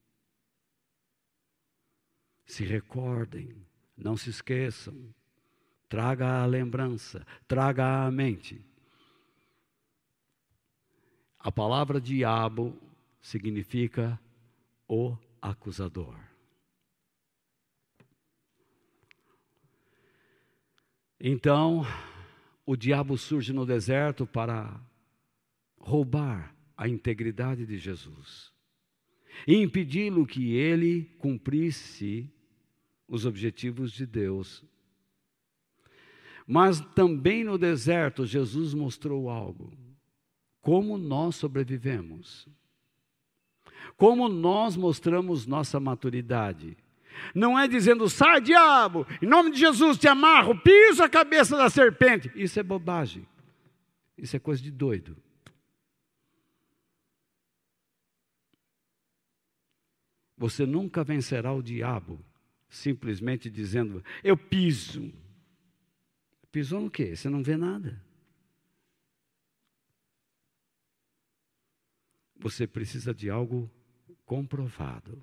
se recordem, não se esqueçam, traga a lembrança, traga à mente. A palavra diabo significa o acusador. Então, o diabo surge no deserto para roubar a integridade de Jesus e impedi-lo que ele cumprisse os objetivos de Deus. Mas também no deserto Jesus mostrou algo: como nós sobrevivemos, como nós mostramos nossa maturidade, Não é dizendo, sai diabo, em nome de Jesus te amarro, piso a cabeça da serpente. Isso é bobagem. Isso é coisa de doido. Você nunca vencerá o diabo simplesmente dizendo, eu piso. Pisou no quê? Você não vê nada. Você precisa de algo comprovado.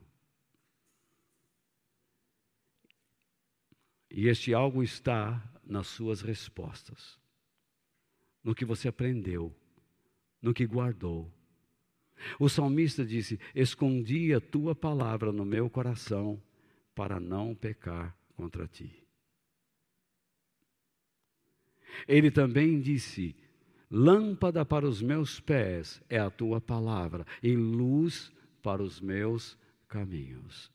E este algo está nas suas respostas, no que você aprendeu, no que guardou. O salmista disse, escondi a tua palavra no meu coração para não pecar contra ti. Ele também disse, lâmpada para os meus pés é a tua palavra e luz para os meus caminhos.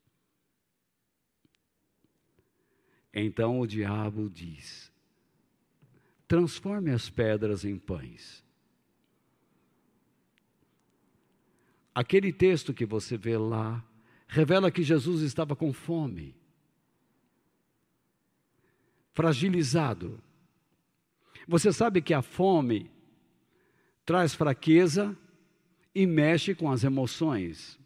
Então o diabo diz, transforme as pedras em pães. Aquele texto que você vê lá, revela que Jesus estava com fome, fragilizado. Você sabe que a fome traz fraqueza e mexe com as emoções.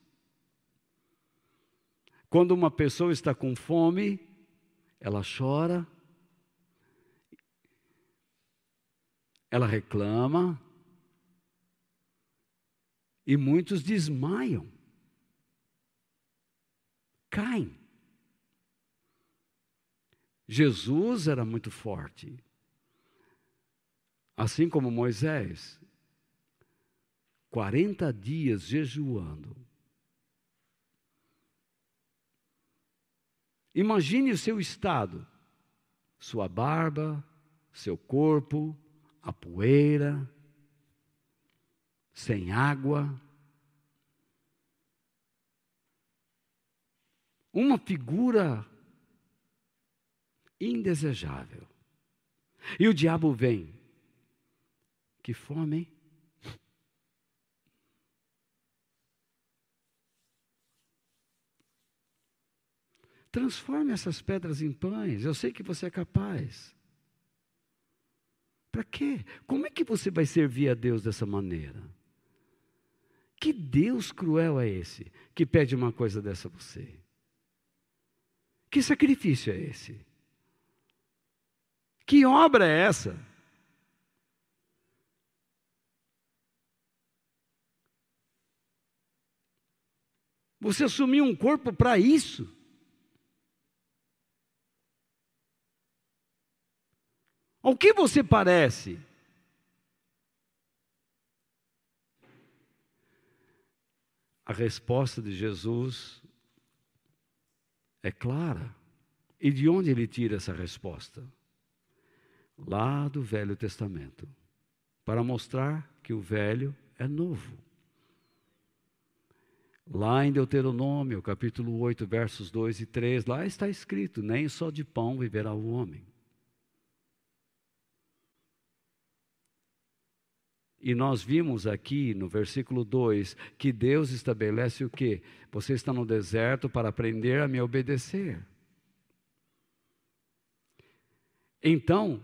Quando uma pessoa está com fome, ela chora, ela reclama, e muitos desmaiam, caem. Jesus era muito forte, assim como Moisés, quarenta dias jejuando. Imagine o seu estado, sua barba, seu corpo, a poeira, sem água. Uma figura indesejável. E o diabo vem. Que fome, hein? Transforme essas pedras em pães. Eu sei que você é capaz. Para quê? Como é que você vai servir a Deus dessa maneira? Que Deus cruel é esse que pede uma coisa dessa a você? Que sacrifício é esse? Que obra é essa? Você assumiu um corpo para isso? Ao que você parece? A resposta de Jesus é clara. E de onde ele tira essa resposta? Lá do Velho Testamento, para mostrar que o velho é novo. Lá em Deuteronômio, capítulo oito, versos dois e três, lá está escrito, nem só de pão viverá o homem. E nós vimos aqui no versículo dois, que Deus estabelece o quê? Você está no deserto para aprender a me obedecer. Então,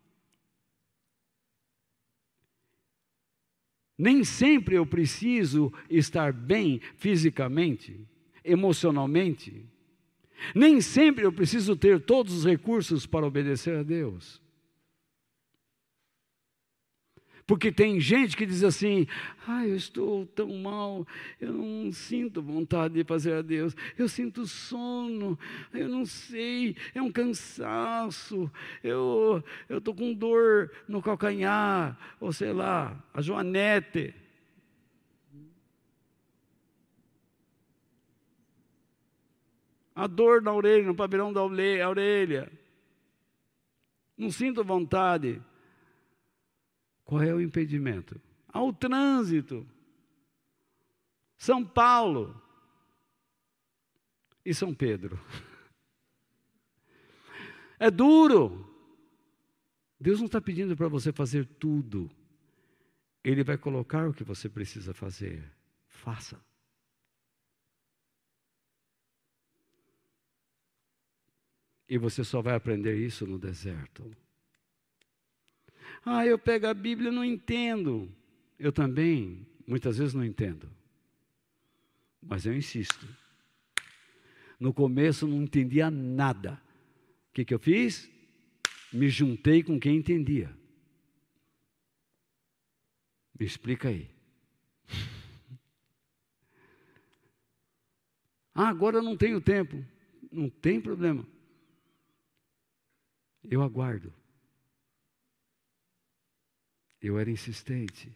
nem sempre eu preciso estar bem fisicamente, emocionalmente. Nem sempre eu preciso ter todos os recursos para obedecer a Deus. Porque tem gente que diz assim, ah, eu estou tão mal, eu não sinto vontade de fazer a Deus, eu sinto sono, eu não sei, é um cansaço, eu estou com dor no calcanhar, ou sei lá, a Joanete. A dor na orelha, no pavilhão da orelha, não sinto vontade. Qual é o impedimento? Ao trânsito. São Paulo e São Pedro. É duro. Deus não está pedindo para você fazer tudo. Ele vai colocar o que você precisa fazer. Faça. E você só vai aprender isso no deserto. Ah, eu pego a Bíblia e não entendo. Eu também, muitas vezes não entendo. Mas eu insisto. No começo não entendia nada. O que, que eu fiz? Me juntei com quem entendia. Me explica aí. Ah, agora eu não tenho tempo. Não tem problema. Eu aguardo. Eu era insistente.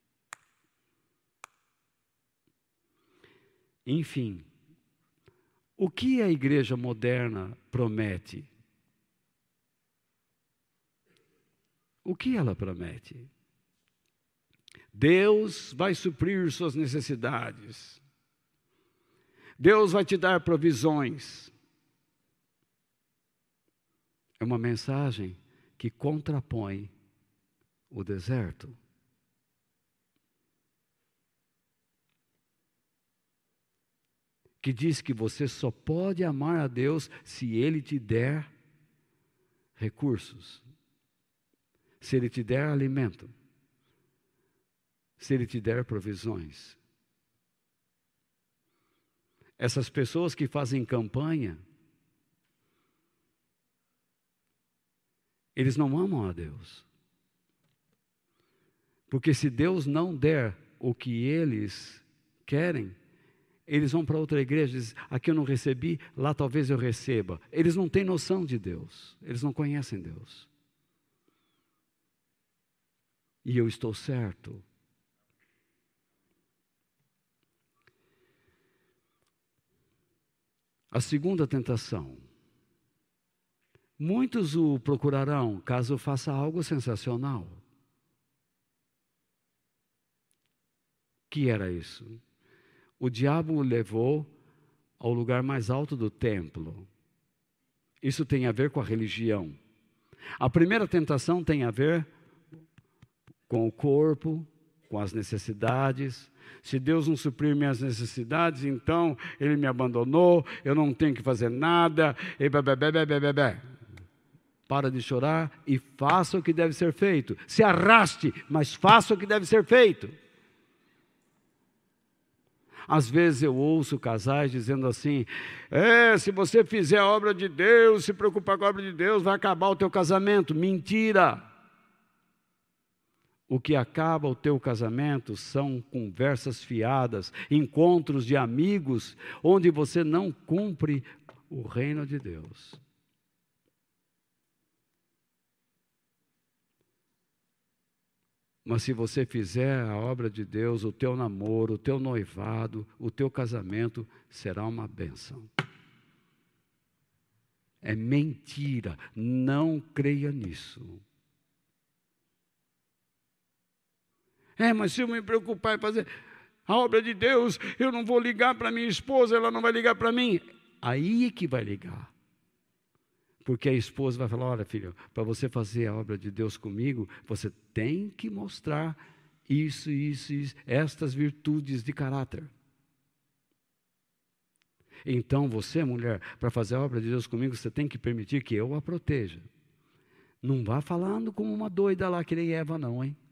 Enfim, o que a igreja moderna promete? O que ela promete? Deus vai suprir suas necessidades. Deus vai te dar provisões. É uma mensagem que contrapõe o deserto. Que diz que você só pode amar a Deus se Ele te der recursos, se Ele te der alimento, se Ele te der provisões. Essas pessoas que fazem campanha, eles não amam a Deus. Porque se Deus não der o que eles querem, eles vão para outra igreja e dizem, aqui eu não recebi, lá talvez eu receba. Eles não têm noção de Deus, eles não conhecem Deus. E eu estou certo. A segunda tentação. Muitos o procurarão caso faça algo sensacional. Que era isso? O diabo o levou ao lugar mais alto do templo. Isso tem a ver com a religião. A primeira tentação tem a ver com o corpo, com as necessidades. Se Deus não suprir minhas necessidades, então Ele me abandonou, eu não tenho que fazer nada, e bebê, bebê, bebê. Para de chorar e faça o que deve ser feito. Se arraste, mas faça o que deve ser feito. Às vezes eu ouço casais dizendo assim, é, se você fizer a obra de Deus, se preocupar com a obra de Deus, vai acabar o teu casamento. Mentira! O que acaba o teu casamento são conversas fiadas, encontros de amigos, onde você não cumpre o reino de Deus. Mas se você fizer a obra de Deus, o teu namoro, o teu noivado, o teu casamento será uma bênção. É mentira, não creia nisso. É, mas se eu me preocupar em fazer a obra de Deus, eu não vou ligar para minha esposa, ela não vai ligar para mim. Aí é que vai ligar. Porque a esposa vai falar, olha filho, para você fazer a obra de Deus comigo, você tem que mostrar isso, isso, isso, estas virtudes de caráter. Então você, mulher, para fazer a obra de Deus comigo, você tem que permitir que eu a proteja. Não vá falando como uma doida lá, que nem Eva não, hein?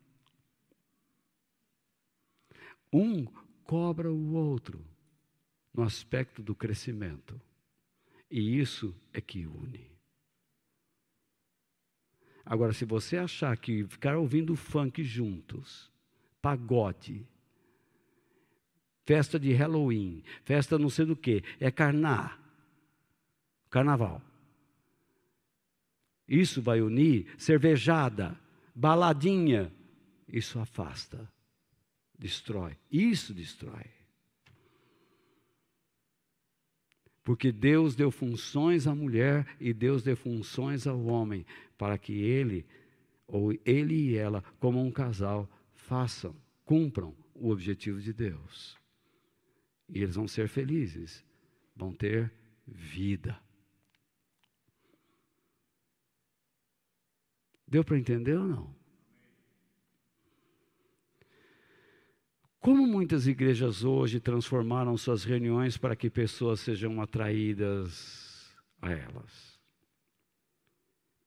Um cobra o outro no aspecto do crescimento. E isso é que une. Agora, se você achar que ficar ouvindo funk juntos, pagode, festa de Halloween, festa não sei do que, é carnar, carnaval. Isso vai unir, cervejada, baladinha, isso afasta, destrói, isso destrói. Porque Deus deu funções à mulher e Deus deu funções ao homem, para que ele, ou ele e ela, como um casal, façam, cumpram o objetivo de Deus. E eles vão ser felizes, vão ter vida. Deu para entender ou não? Como muitas igrejas hoje transformaram suas reuniões para que pessoas sejam atraídas a elas?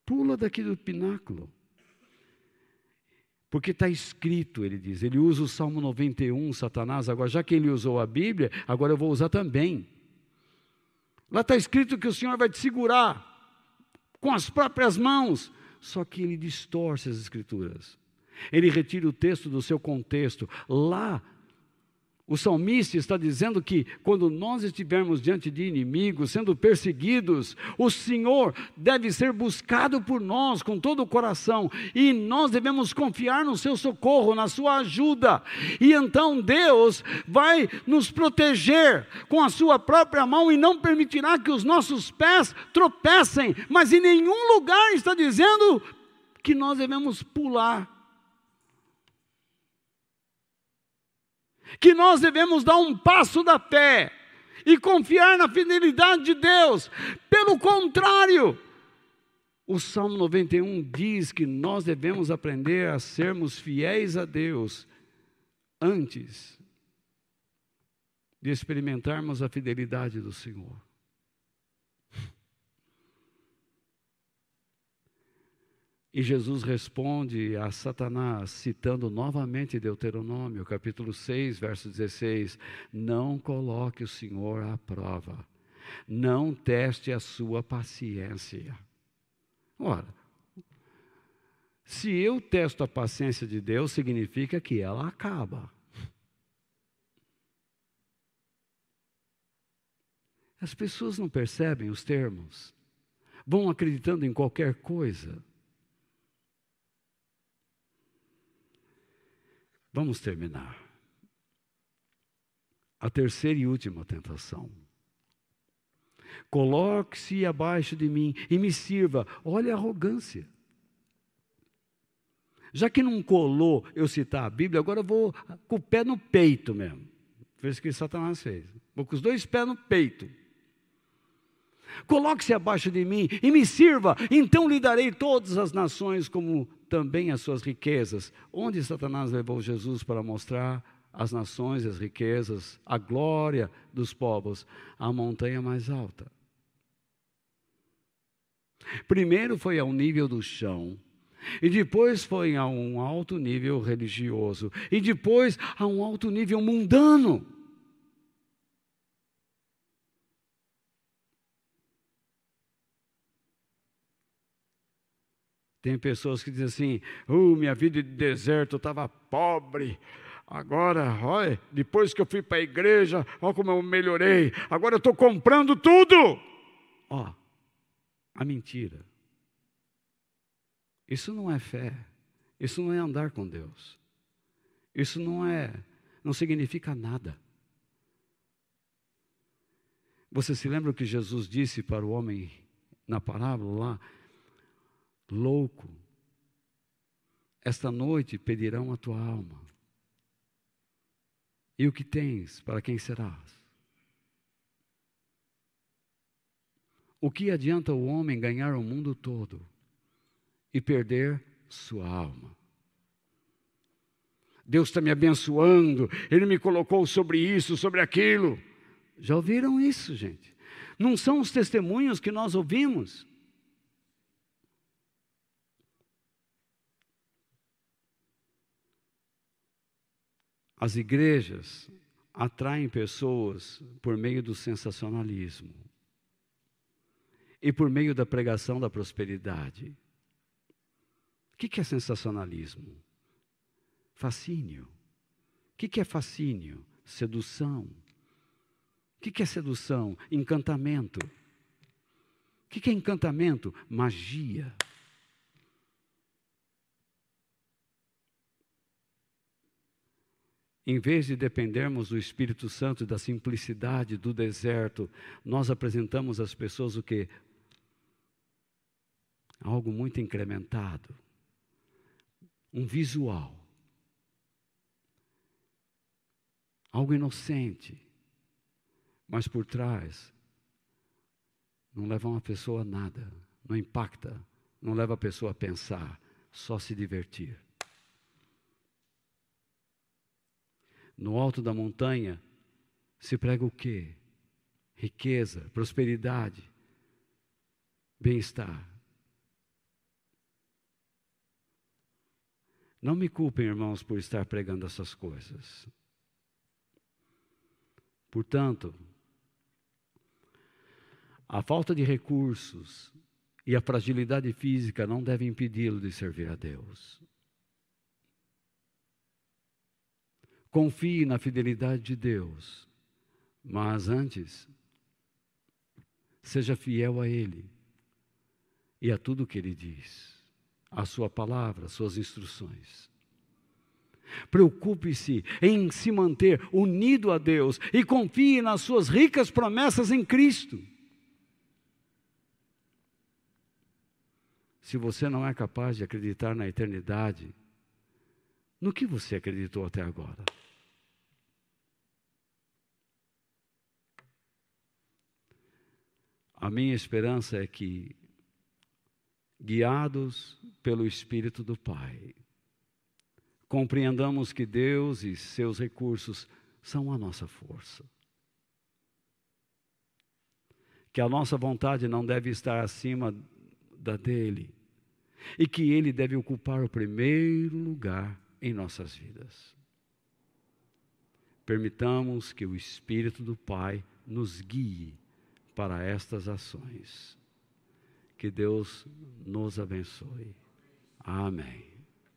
Pula daqui do pináculo. Porque está escrito, ele diz. Ele usa o Salmo noventa e um, Satanás. Agora, já que ele usou a Bíblia, agora eu vou usar também. Lá está escrito que o Senhor vai te segurar com as próprias mãos. Só que ele distorce as Escrituras. Ele retira o texto do seu contexto. Lá, o salmista está dizendo que quando nós estivermos diante de inimigos, sendo perseguidos, o Senhor deve ser buscado por nós com todo o coração. E nós devemos confiar no seu socorro, na sua ajuda. E então Deus vai nos proteger com a sua própria mão e não permitirá que os nossos pés tropecem. Mas em nenhum lugar está dizendo que nós devemos pular. Que nós devemos dar um passo da fé e confiar na fidelidade de Deus. Pelo contrário, o Salmo noventa e um diz que nós devemos aprender a sermos fiéis a Deus antes de experimentarmos a fidelidade do Senhor. E Jesus responde a Satanás, citando novamente Deuteronômio, capítulo seis, verso dezesseis. Não coloque o Senhor à prova. Não teste a sua paciência. Ora, se eu testo a paciência de Deus, significa que ela acaba. As pessoas não percebem os termos. Vão acreditando em qualquer coisa. Vamos terminar. A terceira e última tentação. Coloque-se abaixo de mim e me sirva. Olha a arrogância. Já que não colou eu citar a Bíblia, agora eu vou com o pé no peito mesmo. Foi isso que Satanás fez. Vou com os dois pés no peito. Coloque-se abaixo de mim e me sirva, então lhe darei todas as nações como também as suas riquezas. Onde Satanás levou Jesus para mostrar as nações, as riquezas, a glória dos povos? A montanha mais alta. Primeiro foi ao nível do chão, e depois foi a um alto nível religioso, e depois a um alto nível mundano. Tem pessoas que dizem assim, oh, minha vida de deserto, eu estava pobre, agora, olha, depois que eu fui para a igreja, olha como eu melhorei, agora eu estou comprando tudo. Ó, a mentira. Isso não é fé, isso não é andar com Deus, isso não é, não significa nada. Você se lembra o que Jesus disse para o homem na parábola lá? Louco, esta noite pedirão a tua alma. E o que tens, para quem serás? O que adianta o homem ganhar o mundo todo e perder sua alma? Deus está me abençoando, Ele me colocou sobre isso, sobre aquilo. Já ouviram isso, gente? Não são os testemunhos que nós ouvimos? As igrejas atraem pessoas por meio do sensacionalismo e por meio da pregação da prosperidade. O que é sensacionalismo? Fascínio. O que é fascínio? Sedução. O que é sedução? Encantamento. O que é encantamento? Magia. Em vez de dependermos do Espírito Santo e da simplicidade do deserto, nós apresentamos às pessoas o quê? Algo muito incrementado. Um visual. Algo inocente. Mas por trás, não leva uma pessoa a nada. Não impacta. Não leva a pessoa a pensar. Só se divertir. No alto da montanha se prega o quê? Riqueza, prosperidade, bem-estar. Não me culpem, irmãos, por estar pregando essas coisas. Portanto, a falta de recursos e a fragilidade física não devem impedi-lo de servir a Deus. Confie na fidelidade de Deus, mas antes, seja fiel a Ele e a tudo o que Ele diz, a sua palavra, suas instruções. Preocupe-se em se manter unido a Deus e confie nas suas ricas promessas em Cristo. Se você não é capaz de acreditar na eternidade, no que você acreditou até agora? A minha esperança é que, guiados pelo Espírito do Pai, compreendamos que Deus e seus recursos são a nossa força. Que a nossa vontade não deve estar acima da dele, e que ele deve ocupar o primeiro lugar em nossas vidas. Permitamos que o Espírito do Pai nos guie para estas ações. Que Deus nos abençoe. Amém.